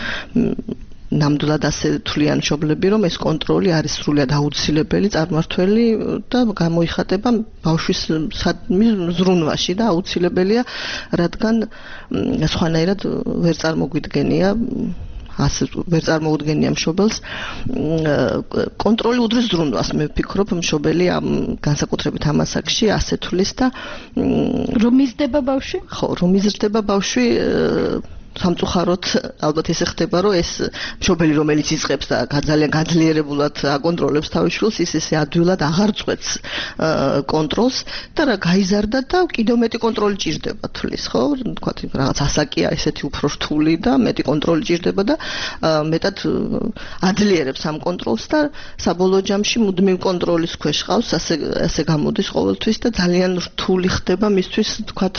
ნამდვილად ასე თვლიან მშობლები, რომ ეს კონტროლი არის სრულად აუცილებელი, წარმმართველი და გამოიხატება ბავშვის ზრუნვაში და აუცილებელია, რადგან სხვანაირად ვერ წარმოგვიდგენია ასე ვერ წარმოუდგენია მშობელს კონტროლი უდრის ზრუნვას. მე ვფიქრობ, მშობელი ამ განსაკუთრებით ამ ასაკში ასე თulis და რომ იზრდება ბავშვი? ხო, რომ იზრდება ბავშვი სამწუხაროდ ალბათ ესე ხდება, რომ ეს მშობელი, რომელიც იწყებს და ძალიან გაძლიერებულად აკონტროლებს თავის შვილს, ის ესე ადვილად აღარ წყვეტს კონტროლს და რა გაიზარდა და კიდევ მეტი კონტროლი ჭირდება თulis, ხო? თქვათ, რაღაც ასაკია ესეთი უფრო რთული და მეტი კონტროლი ჭირდება და მეტად აძლიერებს ამ კონტროლს და საბოლოო ჯამში მუდმივ კონტროლის ქვეშ ყავს, ასე გამოდის ყოველთვის და ძალიან რთული ხდება მისთვის, თქვათ,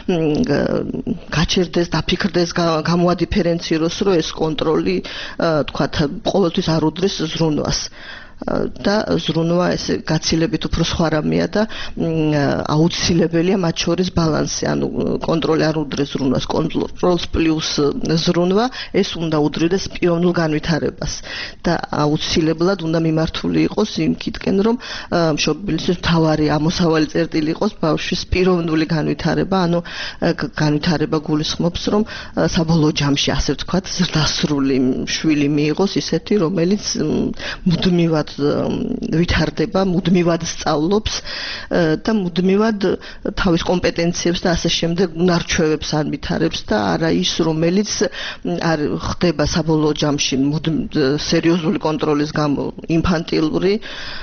გაჩერდეს, დაფიქრდეს, გამოადიფერენციროს, რომ ეს კონტროლი, თქვათ, ყოველთვის არ უდრის ზრუნვას. და ზრუნვა ესე გაცილებით უფრო სხვა რამეა და აუცილებელია მათ შორის ბალანსი, ანუ კონტროლი არ უდრის ზრუნვას, კონტროლს პლუს ზრუნვა, ეს უნდა უდრიდეს პიროვნულ განვითარებას და აუცილებლად უნდა მიმართული იყოს იმ კითხვენ, რომ მშობლისთვის მთავარი ამოსავალი წერტილი იყოს ბავშვის პიროვნული განვითარება, ანუ განვითარება გულისხმობს, რომ საბოლოო ჯამში, ასე ვთქვათ, ზრდასრული შვილი მიიღოს ისეთი, რომელიც მუდმივად ვითარდება, მუდმივად სწავლობს და მუდმივად თავის კომპეტენციებს და ასე შემდეგ უნარჩვევებს ანვითარებს და არა ის, რომელიც არ ხდება საბოლოო ჯამში სერიოზული კონტროლის გამო ინფანტილური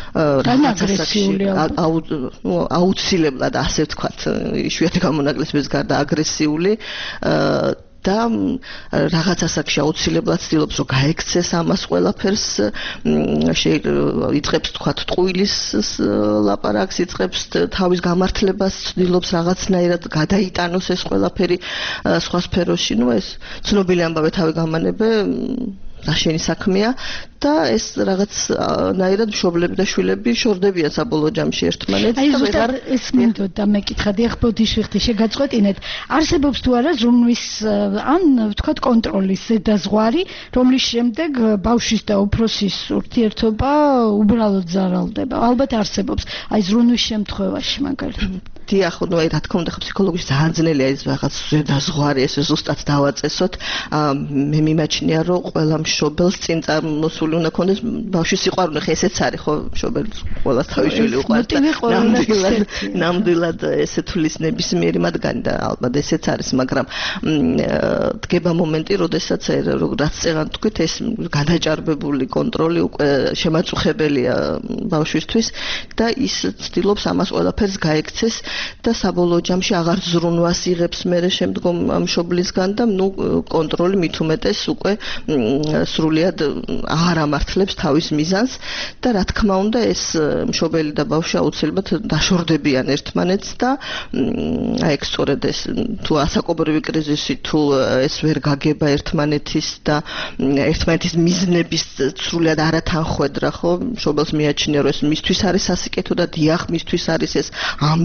აუცილებლად ასე ვთქვათ, იშვიათი გამონაკლისების გარდა აგრესიული და რაღაც ასაკში აუცილებლად ცდილობს, რომ გაექცეს ამას ყველაფერს, იწყებს, თქვათ, ტყუილის ლაპარაკს, იწყებს თავის გამართლებას, ცდილობს რაღაცნაირად გადაიტანოს ეს ყველაფერი სხვა სფეროში. ნუ ეს ცნობილი ამბავი თავი გამანებე რაშენი საქმეა და ეს რაღაცნაირად მშობლები და შვილები შორდებიან საბოლოო ჯამში ერთმანეთს. აი ზუსტად ეს მინდოდა მეკითხადი, ახ ბოდიშვიხტი შეგაწყვეტინეთ, არსებობს თუ არა ზრუნვის ან ვთქვათ კონტროლის ზედაზღვარი, რომლის შემდეგ ბავშვის და უფროსის ურთიერთობა უბრალოდ ზარალდება? ალბათ არსებობს, აი ზრუნვის შემთხვევაში მაგალითად. დიახ, ну, აი რა თქმა უნდა, ფსიქოლოგიის ძალიან ძნელია ეს რაღაც ზედაზღვარი, ეს ზუსტად დავაწესოთ. მე მიმაჩნია, რომ ყველა მშობელს წინ წარმოსული უნდა ქონდეს ბავშვის სიყვარული, ხე ესეც არის, ხო, მშობელს ყველას თავის შვილი უყვარს. ნამდვილად ესე თulis ნებისმიერი მათგანი და ალბათ ესეც არის, მაგრამ დგება მომენტი, როდესაც რაც წეგან თქვით, ეს გადაჭარბებული კონტროლი უკვე შემაწუხებელია ბავშვისთვის და ის ცდილობს ამას ყველაფერს გაექცეს და საბოლოო ჯამში აღარ ზრუნვას იღებს მერე შემდგომ მშობლისგან და ნუ კონტროლი მით უმეტეს უკვე სრულად აღარ ამართლებს თავის მიზანს და რა თქმა უნდა ეს მშობელი და ბავშვი აუცილებლად დაშორდებიან ერთმანეთს და აი ეგ სწორედ ეს თუ ასაკობრივი კრიზისი თუ ეს ვერ გაგება ერთმანეთის და ერთმანეთის მიზნების სრულად არათანხვედრა, ხო, მშობელს მიაჩნია, რომ ეს მისთვის არის სასიკეთო და დიახ, მისთვის არის ეს ამდენი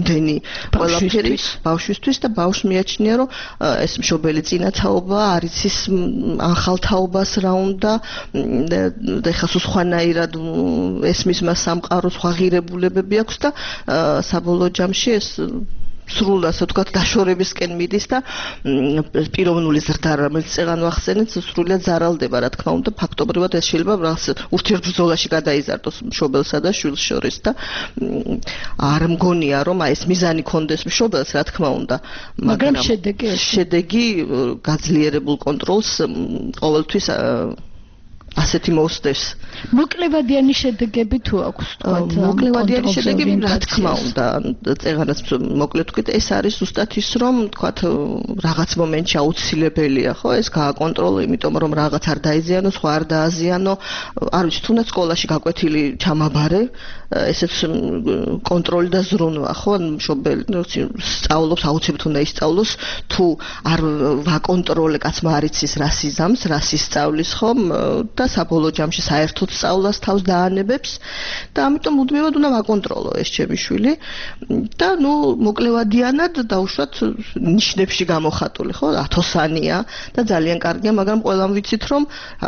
ყველაფერი ბავშვისთვის და ბავშვს მიაჩნია რომ ეს მშობელი წინათაობა არის ის ახალთაობას რა უნდა და ეხლა სხვანაირად ესმის მას სამყარო სხვა ღირებულებები აქვს და საბოლოო ჯამში ეს სრულად ასე ვთქვათ დაშორებისკენ მიდის და პიროვნული ზრდა რომელიც წეღან ვახსენეთ სრულად ზარალდება რა თქმა უნდა ფაქტობრივად ეს შეიძლება რაღაც ურთიერთბრძოლაში გადაიზარდოს მშობელსა და შვილს შორის და არ მგონია რომ აი ეს მიზანი კონდეს მშობელს რა თქმა უნდა მაგრამ შედეგი გაძლიერებულ კონტროლს ყოველთვის ასეთი მოსდევს. მოკლევადიანი შედეგები თუ აქვს თქვათ? მოკლევადიანი შედეგები რა თქმა უნდა, წეღანაც მოკლედ თქვით, ეს არის ზუსტად ის რომ თქვათ რაღაც მომენტში აუცილებელია, ხო, ეს გააკონტროლო, იმიტომ რომ რაღაც არ დაიზიანო, სხვა არ დააზიანო, არ ვიცი, თუნდაც სკოლაში გაკვეთილი ჩამაბარე, ესეც კონტროლი და ზრუნვა, ხო, მშობელი სწავლობს, აუცილებლად უნდა ისწავლოს, თუ არ ვაკონტროლე კაცმა არ იცის რა სიზამს, რა სისწავლის, ხო, და საბოლოო ჯამში საერთოდ სწავლას თავს დაანებებს და ამიტომ მუდმივად უნდა ვაკონტროლო ეს ჩემი შვილი და ნუ მოკლევადიანად დაუშვათ ნიშნებში გამოხატული ხო 1000-ია და ძალიან კარგია მაგრამ ყველამ ვიცით რომ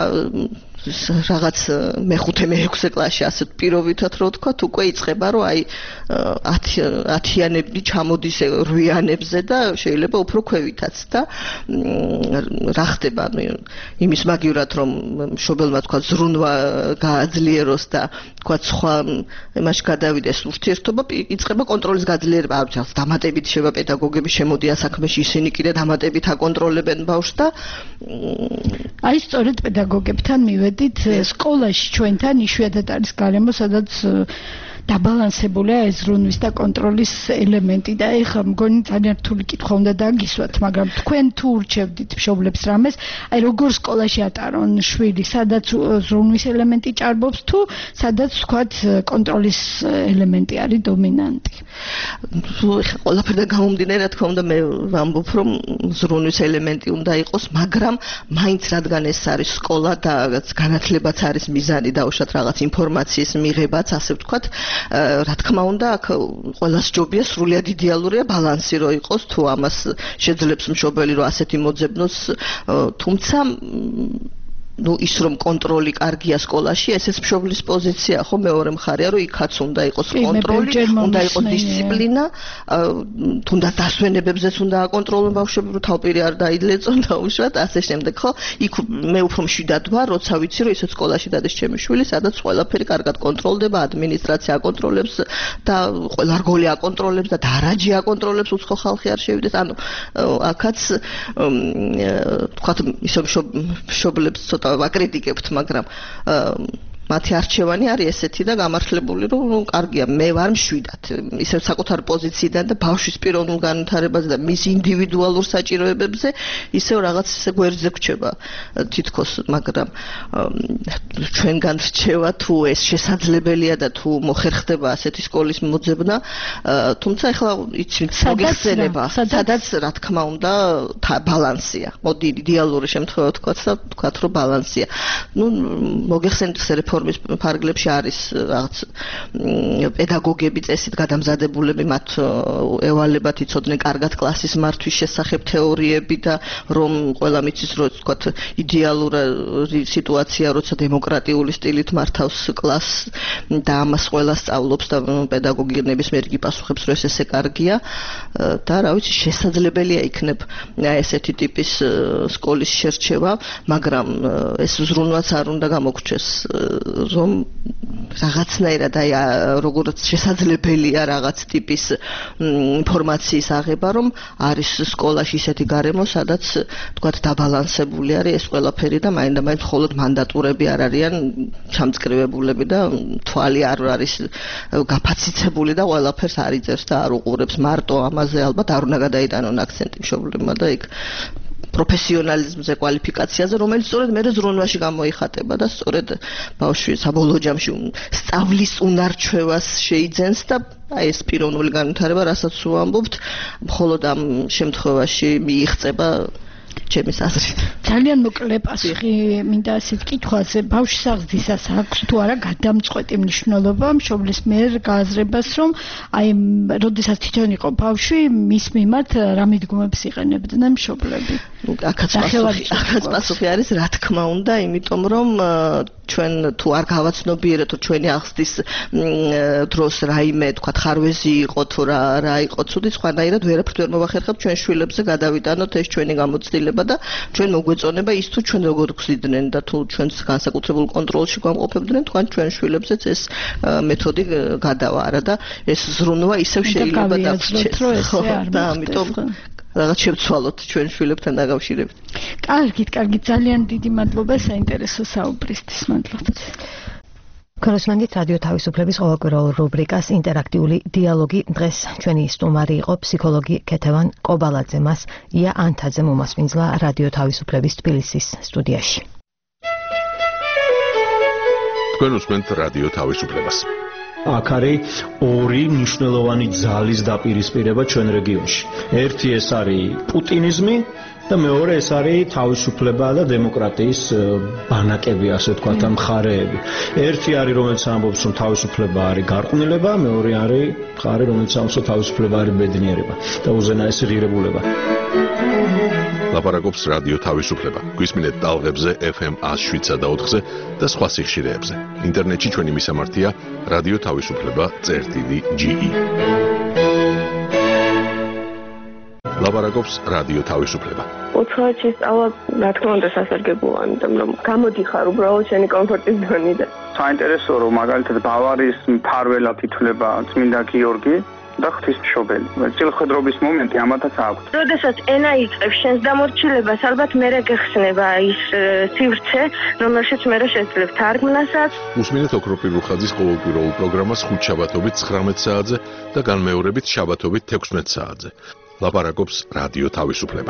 რაღაც მე-5 მე-6 კლასში ასე პირობითად რო ვთქვა უკვე იწყება რომ აი 10-იანები ჩამოდის 8-იანებზე და შეიძლება უფრო ქვევითაც და რა ხდება იმის მაგივრად რომ მშობელმა თქვა ზრუნვა გააძლიეროს და თქვა სხვა იმაში გადავიდეს ურთიერთობა იწყება კონტროლის გაძლიერება არ ვიცი დამატებით შევა პედაგოგები შემოდიან საქმეში ისინი კიდე დამატებით აკონტროლებენ ბავშვს და აი სწორედ პედაგოგებთან მივედით სკოლაში ჩვენთან იშვიათად არის გარემო სადაც დაბალანსებულია ეს ზრუნვის და კონტროლის ელემენტი და ეხლა მგონი ძალიან რთული კითხვა უნდა დაგისვათ, მაგრამ თქვენ თუ ურჩევდით მშობლებს რამეს, აი როგორ სკოლაში ატარონ შვილი, სადაც ზრუნვის ელემენტი ჭარბობს თუ სადაც ვთქვათ კონტროლის ელემენტი არის დომინანტი. ეხლა ყველაფერთან გამომდინარე, რა თქმა უნდა მე ვამბობ, რომ ზრუნვის ელემენტი უნდა იყოს, მაგრამ მაინც რადგან ეს არის სკოლა და განათლებაც არის მიზანი დაუშვათ რაღაც ინფორმაციის მიღებაც, ასე ვთქვათ რა თქმა უნდა აქ ყველას ჯობია სრულიად იდეალურია ბალანსი რო იყოს თუ ამას შეძლებს მშობელი რომ ასეთი მოძებნოს თუმცა ну ის რომ კონტროლი კარგია სკოლაში ესეც მშობლის პოზიცია ხო მეორე მხარეა რომ იქაც უნდა იყოს კონტროლი უნდა იყოს დისციპლინა თუნდაც დასვენებებზეც უნდა აკონტროლონ ბავშვები რომ თავპირი არ დაიდლეწონ დაუშვათ ასე შემდეგ ხო იქ მე უფრო მშვიდად ვარ როცა ვიცი რომ ისეთ სკოლაში დადეს ჩემი შვილი სადაც ყველაფერი კარგად კონტროლდება ადმინისტრაცია აკონტროლებს და ყველა რგოლი აკონტროლებს და დარაჯი აკონტროლებს უცხო ხალხი არ შევიდეს ანუ აქაც თქვათ ისე მშობლებს ვაკრიტიკებთ, მაგრამ მათი არჩევანი არის ესეთი და გამართლებული რომ კარგია მე ვარ მშვიდად ისევ საკუთარ პოზიციიდან და ბავშვის პიროვნულ განვითარებაზე და მის ინდივიდუალურ საჭიროებებზე ისევ რაღაც ისე გვერდზე გრჩება თითქოს მაგრამ ჩვენგან რჩევა თუ ეს შესაძლებელია და თუ მოხერხდება ასეთი სკოლის მოძებნა თუმცა ეხლა იცით მოგეხსენება სადაც რა თქმა უნდა ბალანსია მოდი იდეალური შემთხვევა ვთქვათ რომ ბალანსია ну მოგეხსენეთ რეფორმის ფარგლებში არის რაღაც პედაგოგები წესით გადამზადებულები მათ ევალებათ იცოდნენ კარგად კლასის მართვის შესახებ თეორიები და რომ ყველა მიცის რომ თქვათ იდეალური სიტუაცია როცა დემოკრატიული სტილით მართავს კლასს და ამას ყველა სწავლობს და პედაგოგი ნებისმიერ კი პასუხებს რომ ესე კარგია და რა ვიცი შესაძლებელია იქნებ ესეთი ტიპის სკოლის შერჩევა მაგრამ ეს ზრუნვაც არ უნდა გამოგრჩეს რომ რაღაცნაირად აი როგორც შესაძლებელია რაღაც ტიპის ინფორმაციის აღება რომ არის სკოლაში ისეთი გარემო სადაც თქვათ დაბალანსებული არის ეს ყველაფერი და მაინდა-მაინც მხოლოდ მანდატურები არ არიან ჩამწკრივებულები და თვალი არ არის გაფაციცებული და ყველაფერს არ იწერს და არ უყურებს მარტო ამაზე ალბათ არ უნდა გადაიტანონ აქცენტი მშობლებმა და იქ პროფესიონალიზმზე კვალიფიკაციაზე რომელიც სწორედ მე ზრუნვაში გამოიხატება და სწორედ ბავშვი საბოლოო ჯამში სწავლის უნარჩვევას შეიძენს და აი ეს პიროვნული განვითარება რასაც ვამბობთ მხოლოდ ამ შემთხვევაში მიიღწება ჩემის აზრით. ძალიან მოკლე პასუხი მინდა ასეთ კითხვაზე. ბავშვის აღზრდისას აქვს თუ არა გადამწყვეტი მნიშვნელობა მშობლის მიერ გააზრებას, რომ აი როდესაც თვითონ იყო ბავშვი, მის მიმართ რა მიდგომებს იყენებდნენ მშობლები? აქაც პასუხი არის რა თქმა უნდა, იმიტომ რომ ჩვენ თუ არ გავაცნობიერეთ ჩვენი აღზრდის დროს რაიმე თქვა ხარვეზი იყო თუ რა იყო ცუდი, სხვანაირად ვერაფრით ვერ მოვახერხებთ ჩვენ შვილებზე გადავიტანოთ ეს ჩვენი გამოცდილება და ჩვენ მოგვეწონება ის თუ ჩვენ როგორ გვზიდნენ და თუ ჩვენს განსაკუთრებულ კონტროლში გვამყოფებდნენ, თქვენ ჩვენ შვილებზეც ეს მეთოდი გადავა არა და ეს ზრუნვა ისევ შეიძლება დაგვრჩეს. და ამიტომ რაღაც შევცვალოთ ჩვენ შვილებთან დაკავშირებით. კარგით, ძალიან დიდი მადლობა საინტერესო საუბრისთვის. მადლობთ. გასმენდით რადიო თავისუფლების ყოველკვირეულ რუბრიკას ინტერაქტიული დიალოგი. დღეს ჩვენი სტუმარი იყო ფსიქოლოგი ქეთევან კობალაძე, მას ია ანთაძე მომასპინძლა რადიო თავისუფლების თბილისის სტუდიაში. თქვენ უსმენთ რადიო თავისუფლებას. აქ არის ორი მნიშვნელოვანი ძალის დაპირისპირება ჩვენ რეგიონში. ერთი ეს არის პუტინიზმი და მეორე ეს არის თავისუფლება და დემოკრატიის ბანაკები, ასე ვთქვათ, მხარეები. ერთი არის რომელიც ამბობს რომ თავისუფლება არის გარყვნილება, მეორე არის მხარე რომელიც ამბობს რომ თავისუფლება არის ბედნიერება და უზენაესი ღირებულება. ლაპარაკობს რადიო თავისუფლება. გვისმინეთ ტალღებზე FM 107.4-ზე და სხვა სიხშირეებზე. ინტერნეტში ჩვენი მისამართია რადიო თავისუფლება.ge. ლაპარაკობს რადიო თავისუფლება. ოცხაჩის სწავლა რა თქმა უნდა სასარგებლოა, იმიტომ რომ გამოდიხარ უბრალოდ შენი კომფორტის ზონიდან. საინტერესოა რომ მაგალითად ბავარიის მფარველად ითვლება წმინდა გიორგი და ღვთისმშობელი. წილხედრობის მომენტი ამათაც აქვს. როდესაც ენა იწყებს შენს დამორჩილებას, ალბათ მერე გეხსნება ის სივრცე, რომელშიც მერე შეძლებ თარგმნასაც. უსმინეთ ოქროპირ რუხაძის ყოველკვირეულ პროგრამას ხუთშაბათობით 19 საათზე და განმეორებით შაბათობით 16 საათზე. ლაპარაკობს რადიო თავისუფლება.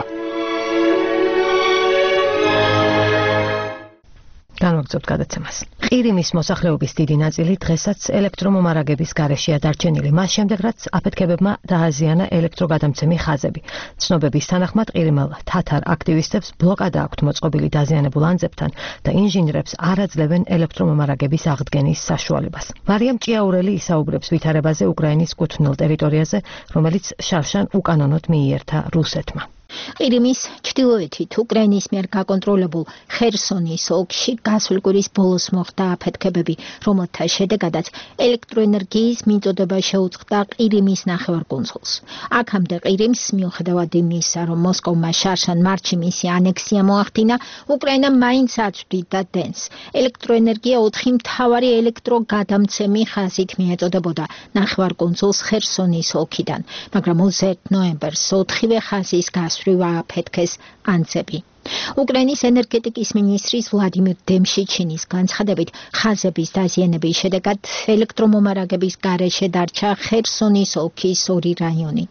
განვაგრძობთ გადაცემას. ყირიმის მოსახლეობის დიდი ნაწილი დღესაც ელექტრომომარაგების გარეშეა დარჩენილი. მას შემდეგ, რაც აფეთქებებმა დააზიანა ელექტროგადამცემი ხაზები. ცნობების თანახმად ყირიმელ თათარ აქტივისტებს ბლოკადა აქვთ მოწყობილი დაზიანებულ ანძებთან და ინჟინრებს არ აძლევენ ელექტრომომარაგების აღდგენის საშუალებას. მარიამ ჭიაურელი ისაუბრებს ვითარებაზე უკრაინის კუთვნილ ტერიტორიაზე, რომელიც შარშან უკანონოდ მიიერთა რუსეთმა. ყირიმის ჩრდილოეთით უკრაინის მიერ გაკონტროლებულ ხერსონის ოლქში გასული კვირის ბოლოს მოხდა აფეთქებები, რომელთა შედეგადაც ელექტროენერგიის მიწოდება შეუწყდა ყირიმის ნახევარკუნძულს. აქამდე ყირიმს, მიუხედავად იმისა, რომ მოსკოვმა შარშან მარტში მისი ანექსია მოახდინა, უკრაინა მაინც აწვდიდა დენს. ელექტროენერგია 4 მთავარი ელექტროგადამცემი ხაზით მიეწოდებოდა ნახევარკუნძულს ხერსონის ოლქიდან, მაგრამ 21 ნოემბერს 4-ვე ხაზის აფეთქეს ანძები. უკრაინის ენერგეტიკის მინისტრის ვლადიმირ დემშიჩინის განცხადებით, ხაზების დაზიანების შედეგად ელექტრომომარაგების გარეშე დარჩა ხერსონის ოლქის 2 რაიონიც.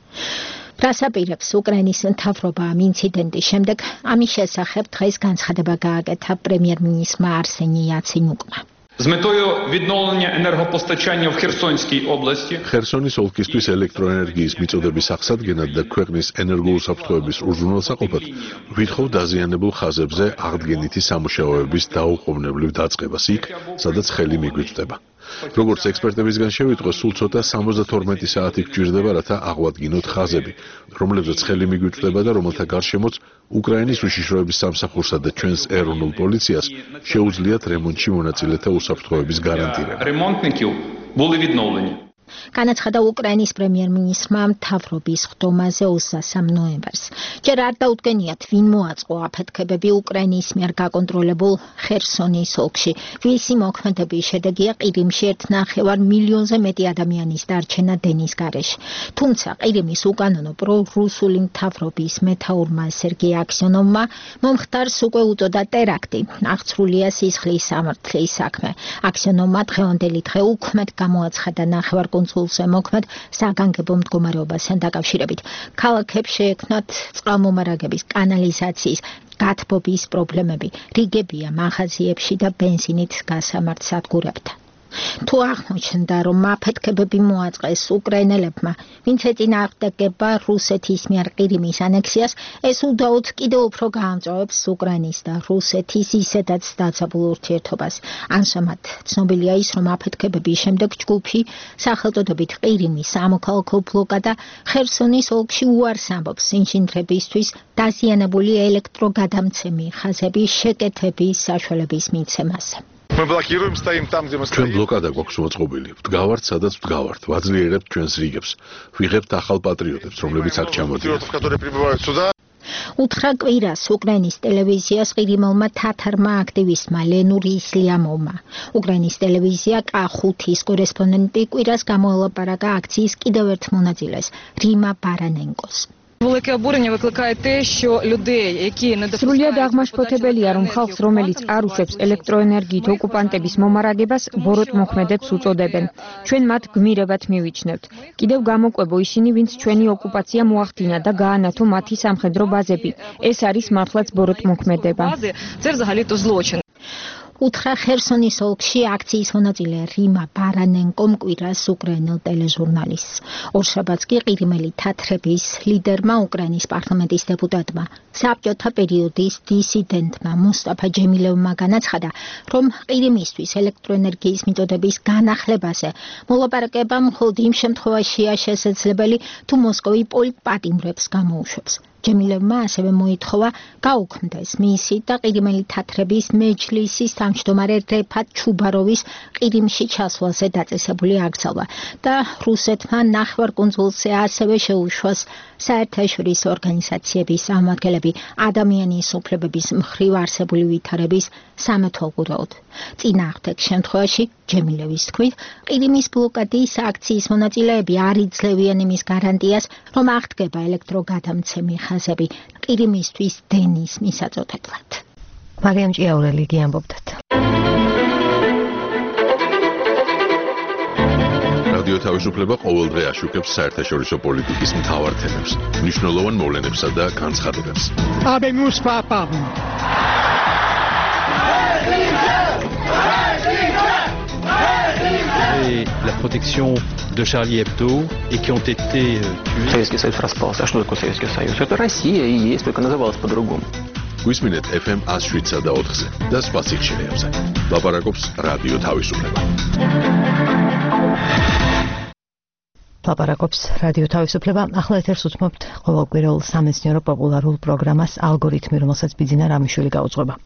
რას აპირებს უკრაინის მთავრობა ამ ინციდენტის შემდეგ? ამის შესახებ დღეს განცხადება გააკეთა პრემიერ-მინისტრმა არსენი яценюкმა. З метою відновлення енергопостачання в Херсонській області ხერსონის ოლქისთვის ელექტროენერგიის მიწოდების აღსადგენად და ქვეყნის ენერგოუსაფრთხოების უზრუნველსაყოფად ვითხოვ დაზიანებულ ხაზებზე აღდგენითი სამუშაოების დაუყოვნებლივ დაწყებას იქ, სადაც ხელი მიგვიწვდება. როგორც ექსპერტებისგან შევიტყვეს, სულ ცოტა 72 საათი გჭირდება, რათა აღვადგინოთ ხაზები, რომლებზეც ხელი მიგვიწვდება და რომელთა გარშემოც უკრაინის უშიშროების სამსახურსა და ჩვენს ეროვნულ პოლიციას შეუძლიათ რემონტში მონაწილეთა უსაფრთხოების გარანტირება. ремонтників були відновлені. განაცხადა უკრაინის პრემიერ-მინისტრმა მთავრობის ხდომაზე 23 ნოემბერს. ჯერ არ დაუდგენიათ, ვინ მოაწყო აფეთქებები უკრაინის მიერ გაკონტროლებულ ხერსონის ოლქში. ვისი მოქმედების შედეგია ყირიმში 1,5 მილიონზე მეტი ადამიანის დარჩენა დენის გარეშე. თუმცა ყირიმის უკანონო პრორუსული მთავრობის მეთაურმა სერგეი აქსიონოვმა მომხდარს უკვე უწოდა ტერაქტი. აღწრულია სისხლის სამართლის საქმე. აქსიონოვმა დღევანდელი დღე უქმედ გამოაცხადა ნახევარკუნძულზე მოქმედ საგანგებო მდგომარეობასთან დაკავშირებით. ქალაქებში შეექმნათ წყალმომარაგების, კანალიზაციის, გათბობის პრობლემები. რიგებია მაღაზიებში და ბენზინით გასამართ სადგურებთან. თუ აღმოჩნდა, რომ აფეთქებები მოაწყეს უკრაინელებმა, ვინც ეწინააღმდეგება რუსეთის მიერ ყირიმის ანექსიას, ეს უდაოდ კიდევ უფრო გაამწვავებს უკრაინის და რუსეთის ისედაც დაცაბულ ურთიერთობას. ამჟამად ცნობილია ის, რომ აფეთქებების შემდეგ ჯგუფი სახელწოდებით ყირიმის სამოქალაქო ბლოკადა ხერსონის ოლქში უარს ამბობს ინჟინრებისთვის დაზიანებული ელექტროგადამცემი ხაზების შეკეთების საშუალების მიცემას. ჩვენ ბლოკადა გვაქვს მოწყობილი. ვდგავართ, სადაც ვდგავართ. ვაძლიერებთ ჩვენს რიგებს. ვიღებთ ახალ პატრიოტებს, რომლებიც აქ ჩამოდიან. უთხრა კვირას უკრაინის ტელევიზიას ყირიმელმა თათარმა აქტივისტმა ლენურ ისლიამოვმა. უკრაინის ტელევიზია K5-ის კორესპონდენტი კვირას გამოელაპარაკა აქციის კიდევ ერთ მონაწილეს, რიმა ბარანენკოს. სრულიად აღმაშფოთებელია, რომ ხალხს, რომელიც არ უშვებს ელექტროენერგიით ოკუპანტების მომარაგებას, ბოროტმოქმედებს უწოდებენ. ჩვენ მათ გმირებად მივიჩნევთ. კიდევ გამოკვებო ისინი, ვინც ჩვენი ოკუპაცია მოახდინა და გაანათო მათი სამხედრო ბაზები. ეს არის მართლაც ბოროტმოქმედება. უთხრა ხერსონის ოლქში აქციის მონაწილე რიმა ბარანენკომ კვირას უკრაინელ ტელეჟურნალისტს. ორშაბათს კი ყირიმელი თათრების ლიდერმა უკრაინის პარლამენტის დეპუტატმა საბჭოთა პერიოდის დისიდენტმა მუსტაფა ჯემილევმა განაცხადა, რომ ყირიმისთვის ელექტროენერგიის მიწოდების განახლებაზე მოლაპარაკება მხოლოდ იმ შემთხვევაშია შესაძლებელი, თუ მოსკოვი პოლიტპატიმრებს გამოუშვებს. ჯემილევმა ასევე მოითხოვა გაუქმდეს მისი და ყირიმელი თათრების მეჯლისის თავმჯდომარე რეფათ ჩუბაროვის ყირიმში ჩასვლაზე დაწესებული აკრძალვა და რუსეთმა ნახევარკუნძულზე ასევე შეუშვას საერთაშორისო ორგანიზაციების წარმომადგენლები ადამიანის უფლებების მხრივ არსებული ვითარების სამეთვალყურეოდ. წინააღმდეგ შემთხვევაში ჯემილევის თქმით, ყირიმის ბლოკადის აქციის მონაწილეები არ იძლევიან იმის გარანტიას, რომ აღდგება ელექტროგადამცემი ხაზები ყირიმისთვის დენის მისაწოდებლად. მარიამ ჭიაურელი გიამბობდათ. რადიო თავისუფლება ყოველდღე აშუქებს საერთაშორისო პოლიტიკის მთავარ თემებს, მნიშვნელოვან მოვლენებსა და განცხადებებს. Habemus papam. Et la protection de Charlie Hebdo et qui ont été tués. Советский Союз распался. А что такое Советский Союз? Это Россия и есть, только называлась по-другому. გვისმინეთ FM 107 და 4-ზე და სხვა სიხშირეებზე. ლაპარაკობს რადიო თავისუფლება. ლაპარაკობს რადიო თავისუფლება. ახლა ეთერს უთმობთ ყოველკვირეულ სამეცნიერო პოპულარულ პროგრამას ალგორითმი, რომელსაც ბიძინა რამიშვილი გაუძღვება.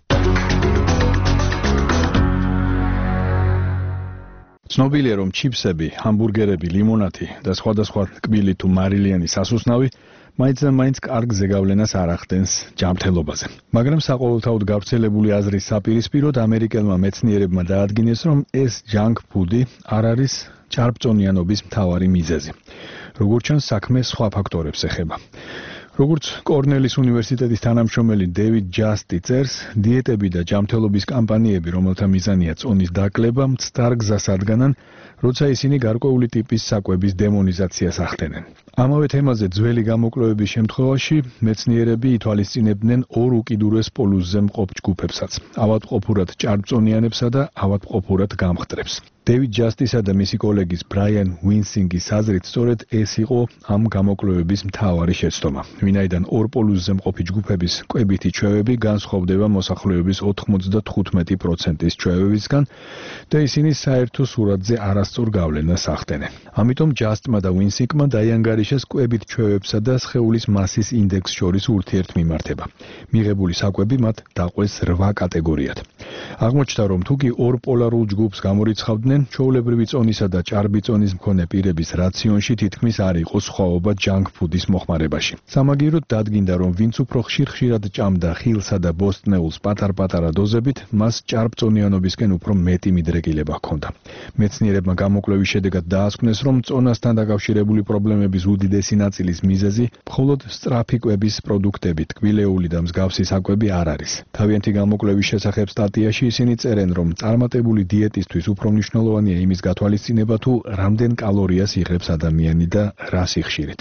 ცნობილია, რომ ჩიფსები, ჰამბურგერები, ლიმონადი და სხვადასხვა ტკბილი თუ მარილიანი სასუსნავი მაინც და მაინც კარგ ზეგავლენას არ ახდენს ჯანმრთელობაზე. მაგრამ საყოველთაოდ გავრცელებული აზრის საპირისპიროდ ამერიკელმა მეცნიერებმა დაადგინეს, რომ ეს ჯანკ ფუდი არ არის ჭარბწონიანობის მთავარი მიზეზი. როგორც ჩანს, საქმე სხვა ფაქტორებს ეხება. როგორც კორნელის უნივერსიტეტის თანამშრომელი დევიდ ჯასტი წერს, დიეტები და ჯანმრთელობის კამპანიები, რომელთა მიზანია წონის დაკლება, მცდარ გზას ადგანან, როცა ისინი გარკვეული ტიპის საკვების დემონიზაციას ახდენენ. ამავე თემაზე ძველი გამოკვლევების შემთხვევაში მეცნიერები ითვალისწინებდნენ ორ უკიდურეს პოლუსზე მყოფ ჯგუფებსაც, ავადმყოფურად ჭარბწონიანებსა და ავადმყოფურად გამხდრებს. დევიდ ჯასტისა და მისი კოლეგის ბრაიან უინსინგის აზრით, სწორედ ეს იყო ამ გამოკვლევების მთავარი შეცდომა, ვინაიდან ორ პოლუსზე მყოფი ჯგუფების კვებითი ჩვევები განსხვავდება მოსახლეობის 95%-ის ჩვევებისგან და ისინი საერთო სურათზე არასწორ გავლენას ახდენენ. ამიტომ ჯასტმა და უინსინგმა დაიანგარიშეს კვებით ჩვევებსა და სხეულის მასის ინდექსს შორის ურთიერთმიმართება. მიღებული საკვები მათ დაყვეს 8 კატეგორიად. აღმოჩნდა, რომ თუკი ორ პოლარულ ჯგუფს გამორიცხავდნენ, ჩვეულებრივი წონისა და ჭარბი წონის მქონე პირების რაციონში თითქმის არ იყო სხვაობა ჯანკ ფუდის მოხმარებაში. სამაგიეროდ დადგინდა, რომ ვინც უფრო ხშირ-ხშირად ჭამდა ხილსა და ბოსტნეულს პატარ-პატარა დოზებით, მას ჭარბწონიანობისკენ უფრო მეტი მიდრეკილება ჰქონდა. მეცნიერებმა გამოკვლევის შედეგად დაასკვნეს, რომ წონასთან დაკავშირებული პრობლემების უდიდესი ნაწილის მიზეზი მხოლოდ სწრაფი კვების პროდუქტები, ტკბილეული და მსგავსი საკვები არ არის. თავიანთი გამოკვლევის შესახებ სტატიაში ისინი წერენ, რომ წარმატებული დიეტისთვის უფრო მნიშვნელოვანია იმის გათვალისწინება, თუ რამდენ კალორიას იღებს ადამიანი და რა სიხშირით.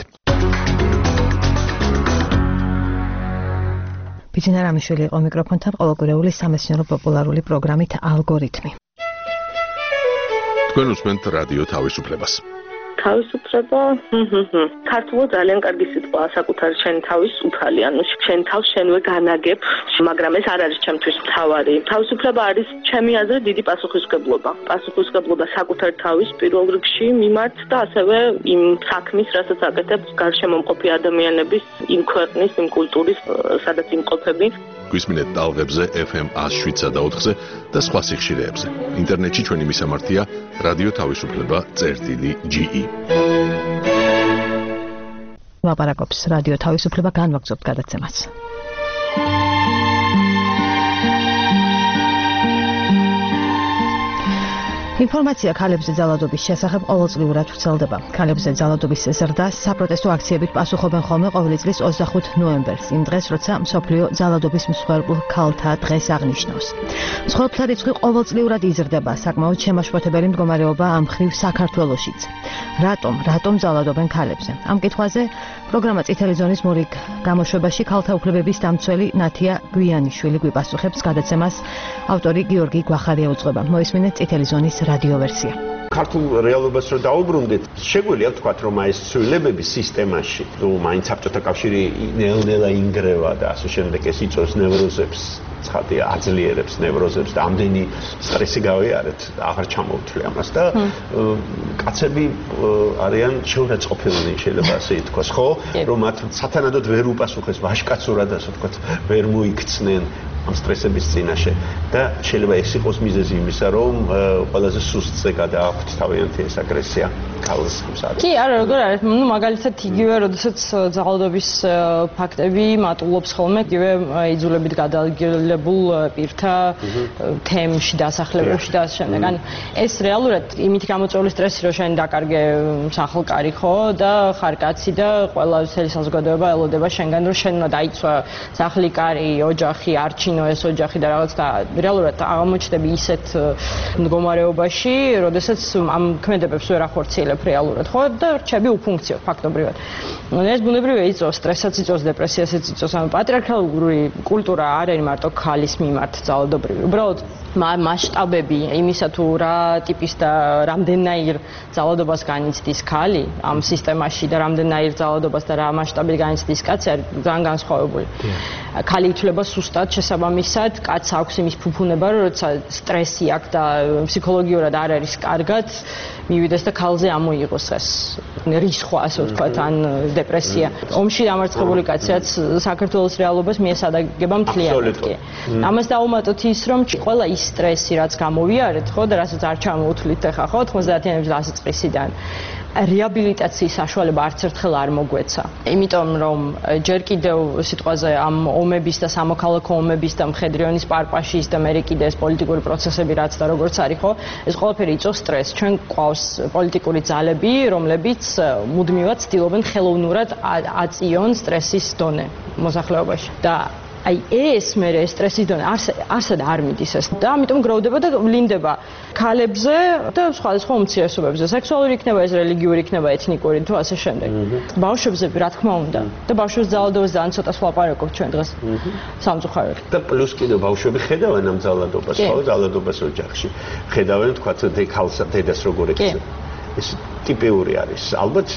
ბიძინა რამიშვილი იყო მიკროფონთან, ყოველკვირეული სამეცნიერო პოპულარული პროგრამით ალგორითმი. თქვენ უსმენთ რადიო თავისუფლებას. თავისუფლება ქართულად ძალიან კარგი სიტყვაა საკუთარი შენი თავის უფალი, ანუ შენ თავს შენვე განაგებ, მაგრამ ეს არ არის ჩემთვის მთავარი. თავისუფლება არის ჩემი აზრით დიდი პასუხისმგებლობა. პასუხისმგებლობა საკუთარი თავის პირველ რიგში მიმართ და ასევე იმ საქმის, რასაც აკეთებს გარშემომყოფი ადამიანების, იმ ქვეყნის, იმ კულტურის, სადაც იმყოფები. გვისმინეთ ტალღებზე FM 107.4-ზე და სხვა სიხშირეებზე. ინტერნეტში ჩვენი მისამართია რადიო თავისუფლება.ge. ლაპარაკობს რადიო თავისუფლება, განვაგრძობთ გადაცემას. ინფორმაცია ქალებზე ძალადობის შესახებ ყოველწლიურად ვრცელდება. ქალებზე ძალადობის ზრდას საპროტესტო აქციებით პასუხობენ ხოლმე ყოველი წლის 25 ნოემბერს, იმ დღეს, როცა მსოფლიო ძალადობის მსხვერპლ ქალთა დღეს აღნიშნავს. მსხვერპლთა რიცხვი ყოველწლიურად იზრდება, საკმაოდ შემაშფოთებელი მდგომარეობა ამ მხრივ საქართველოშიც. რატომ ძალადობენ ქალებზე? ამ კითხვაზე პროგრამა წითელი ზონის მორიგ გამოშვებაში ქალთა უფლებების დამცველი ნათია გვიანიშვილი გვიპასუხებს. გადაცემას ავტორი გიორგი გვახარია უძღვება. მოისმინეთ წითელი ზონის რადიო ვერსია. ქართულ რეალობას რო დაუბრუნდეთ, შეგვიძლია ვთქვათ, რომ ეს ცვლილებები სისტემაში, მაინც საბჭოთა კავშირი ნელ-ნელა ინგრევა და ასე შემდეგ ეს იწვევს ნევროზებს, ცხადია, აძლიერებს ნევროზებს და ამდენი სტრესი გავიარეთ, აღარ ჩამოვთვლი ამას და კაცები არიან შეურაცხყოფილნი, შეიძლება ასე ითქვას, ხო? რომ მათ სათანადოდ ვერ უპასუხეს ვაჟკაცურად, ასე ვთქვათ, ვერ მოიქცნენ ამ სტრესების წინაშე და შეიძლება ეს იყოს მიზეზი იმისა, რომ ყველაზე სუსტზე გადააქვთ თავიანთი ეს აგრესია ქალს მსარი. კი, არა, როგორ არის? ნუ მაგალითად იგივე, როდესაც ძალადობის ფაქტები მატულობს ხოლმე, იგივე იძულებით გადაგილებულ პირთა თემში, დასახლებებში და ასე შემდეგ. ანუ ეს რეალურად იმით გამოწვეული სტრესი, რომ შენ დაკარგე სახლ-კარი ხო და ხარ კაცი და ყველა მთელი საზოგადოება ელოდება შენგან, რომ შენ უნდა დაიცვა სახლი-კარი, ოჯახი, არჩინო ეს ოჯახი და რაღაც და რეალურად აღმოჩნდები ისეთ მდგომარეობაში, როდესაც ამ ქმედებებს ვერ ახორციელებ რეალურად, ხო და რჩები უფუნქციოდ ფაქტობრივად. ეს ბუნებრივია იწვევს სტრესაც, იწვევს დეპრესიასაც, იწვევს ამ პატრიარქალური კულტურა არ არის მარტო ქალის მიმართ ძალადობრივი. უბრალოდ მასშტაბები იმისა თუ რა ტიპის და რამდენნაირ ძალადობას განიცდის ქალი ამ სისტემაში და რამდენნაირ ძალადობას და რა მასშტაბით განიცდის კაცი არის ძალიან განსხვავებული. ქალი ითვლება სუსტად შესაბამისად, კაცს აქვს იმის ფუფუნება, რომ როცა სტრესი აქვს და ფსიქოლოგიურად არ არის კარგად, მივიდეს და ქალზე ამოიღოს ეს რისხვა, ასე ვთქვათ, ან დეპრესია. ომში დამარცხებული კაცი რაც საქართველოს რეალობას მიესადაგება მთლიანად კი. ამას დაუმატოთ ის, რომ ყველა ის სტრესი, რაც გამოვიარეთ, ხო და რასაც არ ჩამოუთვლით ახლა, ხო, 90-იანების დასაწყისიდან. რეაბილიტაციის საშუალება არც ერთხელ არ მოგვეცა. იმიტომ რომ ჯერ კიდევ სიტყვაზე ამ ომების და სამოქალაქო ომების და მხედრიონის პარპაშის და მე კიდე ეს პოლიტიკური პროცესები რაც და როგორც არის ხო, ეს ყველაფერი იწვევს სტრესს. ჩვენ გვყავს პოლიტიკური ძალები, რომლებიც მუდმივად ცდილობენ ხელოვნურად აწიონ სტრესის დონე მოსახლეობაში. და აი ეს მე სტრესის დონე არსად არ მიდის ეს და ამიტომ გროვდება და ვლინდება ქალებზე და სხვადასხვა უმცირესობებზე. სექსუალური იქნება ეს, რელიგიური იქნება, ეთნიკური თუ ასე შემდეგ. ბავშვებზე რა თქმა უნდა და ბავშვებს ძალადობას ძალიან ცოტას ვლაპარაკობთ ჩვენ დღეს სამწუხაროდ. და პლუს კიდევ ბავშვები ხედავენ ამ ძალადობას, ხო, ძალადობას ოჯახში. ხედავენ თქვათ ქალსა დედას როგორ ექცევა. ეს ტიპიური არის. ალბათ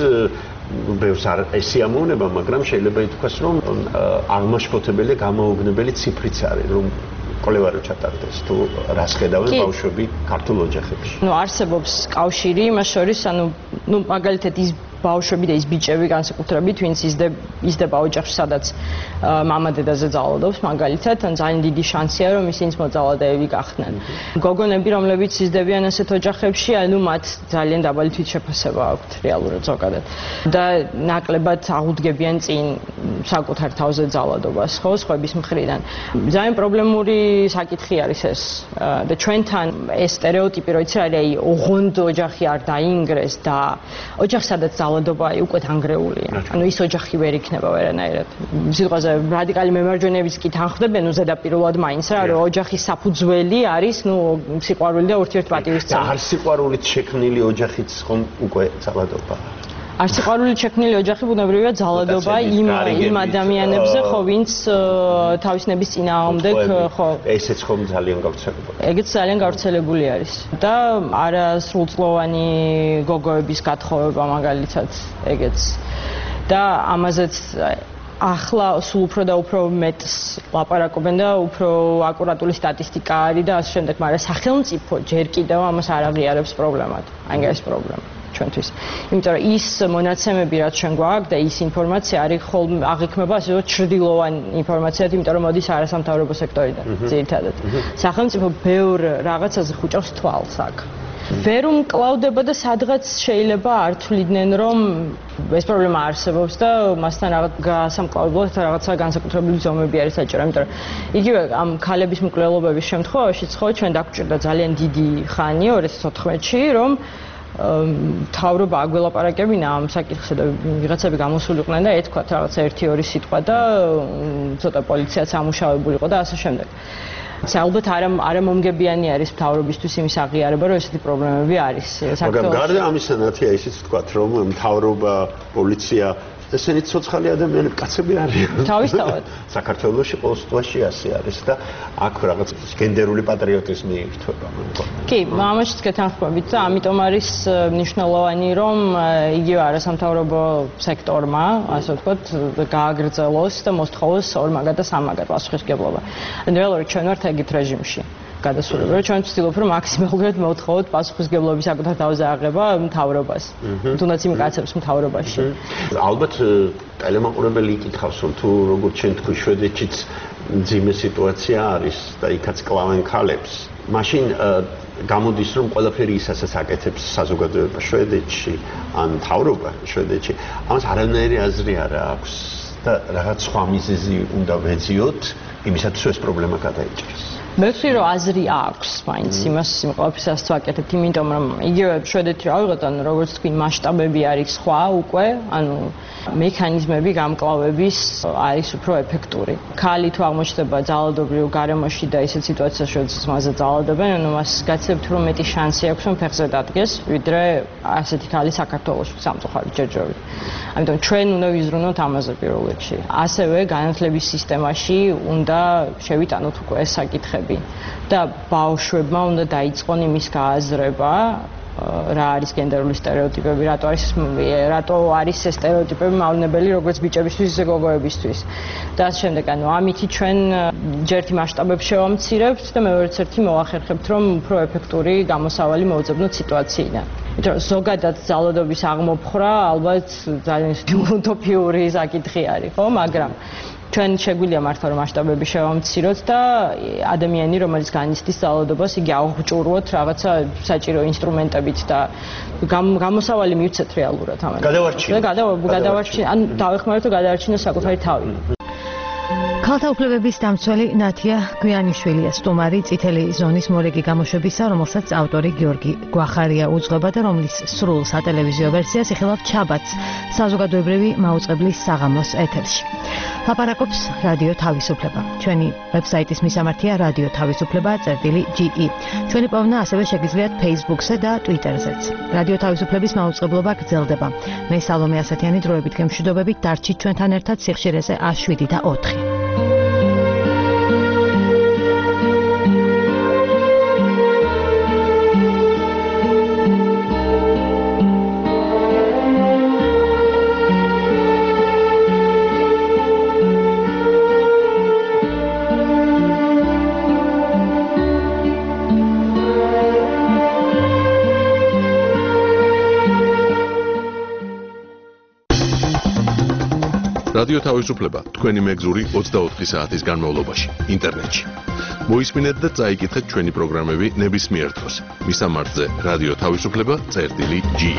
ბევრს არ ესიამოვნება, მაგრამ შეიძლება ითქვას, რომ აღმაშფოთებელი გამოუგნებელი ციფრიც არის, რომ კვლევა რო ჩატარდეს თუ რას ხედავენ ბავშვები ქართულ ოჯახებში. ნუ არსებობს კავშირი იმას შორის, ანუ მაგალითად ის ბავშვები და ის ბიჭები განსაკუთრებით, ვინც იზრდება ოჯახში, სადაც მამა დედაზე ძალადობს, მაგალითად, ან ძალიან დიდი შანსია, რომ ისინიც მოძალადეები გახდნენ. გოგონები, რომლებიც იზრდებიან ასეთ ოჯახებში, ანუ მათ ძალიან დაბალი თვითშეფასება აქვთ რეალურად ზოგადად. და ნაკლებად აღუდგებიან წინ საკუთარ თავზე ძალადობას, ხო, სხვების მხრიდან. ძალიან პრობლემური საკითხი არის ეს. და ჩვენთან ეს სტერეოტიპი, რო იცი, აი, ოღონდ ოჯახი არ დაინგრეს და ოჯახი სადაც ძალადობა უკვე დანგრეულია. ანუ ის ოჯახი ვერ იქნება ვერანაირად. სიტყვაზე რადიკალი მემარჯვენეების კი თანხმდებიან ზედაპირულად მაინც რა, რომ ოჯახის საფუძველი არის, სიყვარული და ურთიერთპატივისცემა. არ სიყვარულით შექმნილი ოჯახიც ხომ უკვე ძალადობაა. არც სიყვარული შექმნილი ოჯახი ბუნებრივია ძალადობა იმ ადამიანებზე, ხო, ვინც თავის ნების წინააღმდეგ, ხო. ესეც ხომ ძალიან გავრცელებული. ეგეც ძალიან გავრცელებული არის. და არასრულწლოვანი გოგოების გათხოვება მაგალითად, ეგეც. და ამაზეც ახლა სულ უფრო და უფრო მეტს ლაპარაკობენ და უფრო აკურატული სტატისტიკა არის და ასე შემდეგ, მაგრამ სახელმწიფო ჯერ კიდევ ამას არ აღიარებს პრობლემად. აი ეს პრობლემა ჩვენთვის. იმიტომ რომ ის მონაცემები რაც ჩვენ გვაქვს და ის ინფორმაცია არის ხოლმე აღიქმება ასე რომ ჩრდილოვან ინფორმაციად, იმიტომ რომ მოდის არასამთავრობო სექტორიდან ძირითადად. სახელმწიფო ბევრ რაღაცაზე ხუჭავს თვალს აქ. ვერ უმკლავდება და სადღაც შეიძლება არ თვლიდნენ რომ ეს პრობლემა არსებობს და მასთან რაღაც გასამკლავებლად რაღაცა განსაკუთრებული ზომები არის საჭირო, იმიტომ რომ იგივე ამ ქალების მკვლელობების შემთხვევაშიც ხო ჩვენ დაგვჭირდა ძალიან დიდი ხანი 2014-ში რომ თავრობა აგველაპარაკებინა ამ საკითხზე და ვიღაცები გამოსულიყვნენ და ეთქვათ რაღაცა 1-2 სიტყვა და ცოტა პოლიციაც ამუშავებული იყო და ასე შემდეგ. ალბათ არა მომგებიანი არის მთავრობისთვის იმის აღიარება, რომ ესეთი პრობლემები არის. მაგრამ გარდა ამისა, ნათია, ისიც ვთქვათ, რომ მთავრობა, პოლიცია ესენი ცოცხალი ადამიანები, კაცები არიან. თავისთავად. საქართველოში ყოველ situationში ასე არის და აქ რაღაც გენდერული პატრიოტიზმი ირთვება. კი, ამაშიც გეთანხმებით და ამიტომ არის მნიშვნელოვანი, რომ იგივე არასამთავრობო სექტორმა, ასე ვთქვათ, გააგრძელოს და მოსთხოვოს ორმაგად და სამაგად პასუხისმგებლობა. რეალურად ჩვენ ვართ ეგეთ რეჟიმში. გადასულები, რომ ჩვენ ვცდილობთ, რომ მაქსიმალურად მოვთხოვოთ პასუხისმგებლობის საკუთარ თავზე აღება მთავრობას, თუნდაც იმ კაცებს მთავრობაში. ალბათ ტელემაყურებელი იკითხავს, რომ თუ როგორც ჩვენ თქვი, შვედეთშიც ძიმე სიტუაცია არის და იქაც კლავენ ქალებს. მაშინ გამოდის, რომ ყველაფერი ისასაც აკეთებს საზოგადოება შვედეთში, ან მთავრობა შვედეთში. ამას არანაირი აზრი არ აქვს და რაღაც სხვა მიზეზი უნდა ვეძიოთ, იმისათვის ეს პრობლემა გადაიჭრას. მე ვთვლი რომ აზრი აქვს მაინც იმას იმყოფისას ვაკეთებთ, იმიტომ რომ იგივე შვედეთი რა ვიღოთ, ანუ როგორც თქვი მასშტაბები არის სხვა უკვე, ანუ მექანიზმები გამკლავების არის უფრო ეფექტური. ქალი თუ აღმოჩნდება ძალადობრივ გარემოში და ისეთ სიტუაციაში, როდესაც მასზე ძალადობენ, ანუ მას გაცემთ რომ მეტი შანსი აქვს რომ ფეხზე დადგეს, ვიდრე ასეთი ქალი საქართველოში სამწუხაროდ ჯერჯერობით. ამიტომ ჩვენ უნდა ვიზრუნოთ ამაზე პირველ რიგში. ასევე განათლების სისტემაში უნდა შევიტანოთ უკვე ეს საკითხები და ბავშვებმა უნდა დაიწყონ იმის გააზრება, რა არის გენდერული სტერეოტიპები, რატო არის ეს სტერეოტიპები მავნებელი როგორც ბიჭებისთვის, ისე გოგოებისთვის. და ამ შემდეგ, ანუ ამითი ჩვენ ჯერთი მასშტაბებს შევამცირებთ და მეორეც ერთი მოახერხებთ, რომ უფრო ეფექტური გამოსავალი მოვუძებნოთ სიტუაციიდან. იმიტომ რომ ზოგადად ძალადობის აღმოფხრა ალბათ ძალიან უტოპიური საკითხი არის, ხო, მაგრამ ჩვენ შეგვიძლია მართლა რომ მასშტაბები შევამციროთ და ადამიანი რომელიც განიცდის ძალადობას, იგი აღჭურვოთ რაღაცა საჭირო ინსტრუმენტებით და გამოსავალი მივცეთ რეალურად ამაზე. გადავარჩინოთ, ან დავეხმაროთ და გადაარჩინოს საკუთარი თავი. ქალთა უფლებების დამცველი ნათია გვიანიშვილია სტუმარი წითელი ზონის მორიგი გამოშვებისა, რომელსაც ავტორი გიორგი გვახარია უძღვება და რომლის სრულ სატელევიზიო ვერსიას იხილავ ჩაბათს საზოგადოებრივი მაუწყებლის საღამოს ეთერში. ლაპარაკობს რადიო თავისუფლება. ჩვენი ვებსაიტის მისამართია რადიო თავისუფლება.ge. ჩვენი პოვნა ასევე შეგიძლიათ Facebook-ზე და Twitter-ზეც. რადიო თავისუფლების მაუწყებლობა გრძელდება. მე სალომე ასათიანი დროებით გემშვიდობებით, დარჩით ჩვენთან ერთად სიხშირეზე 7 და 4. რადიო თავისუფლება თქვენი მეგზური 24 საათის განმავლობაში ინტერნეტში. მოისმინეთ და წაიკითხეთ ჩვენი პროგრამები ნებისმიერ დროს. მისამართზე რადიო თავისუფლება.ge.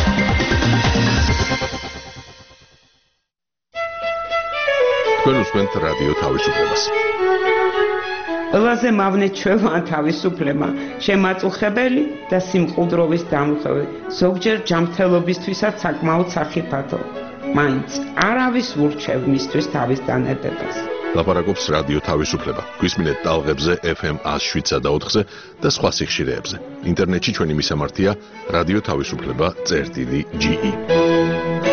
თქვენ უსმენთ რადიო თავისუფლებას. ყველაზე მავნე ჩვევა თავისუფლება, შემაწუხებელი და სიმყუდროვის დამხები, ზოგჯერ ჯანმრთელობისთვისაც საკმაოდ სახიფათო. მაინც არავის ურჩევ მისთვის თავის დანებებას. ლაპარაკობს რადიო თავისუფლება. გვისმინეთ ტალღებზე FM 107 და 4-ზე და სხვა სიხშირეებზე. ინტერნეტში ჩვენი მისამართია რადიო თავისუფლება.ge.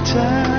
time.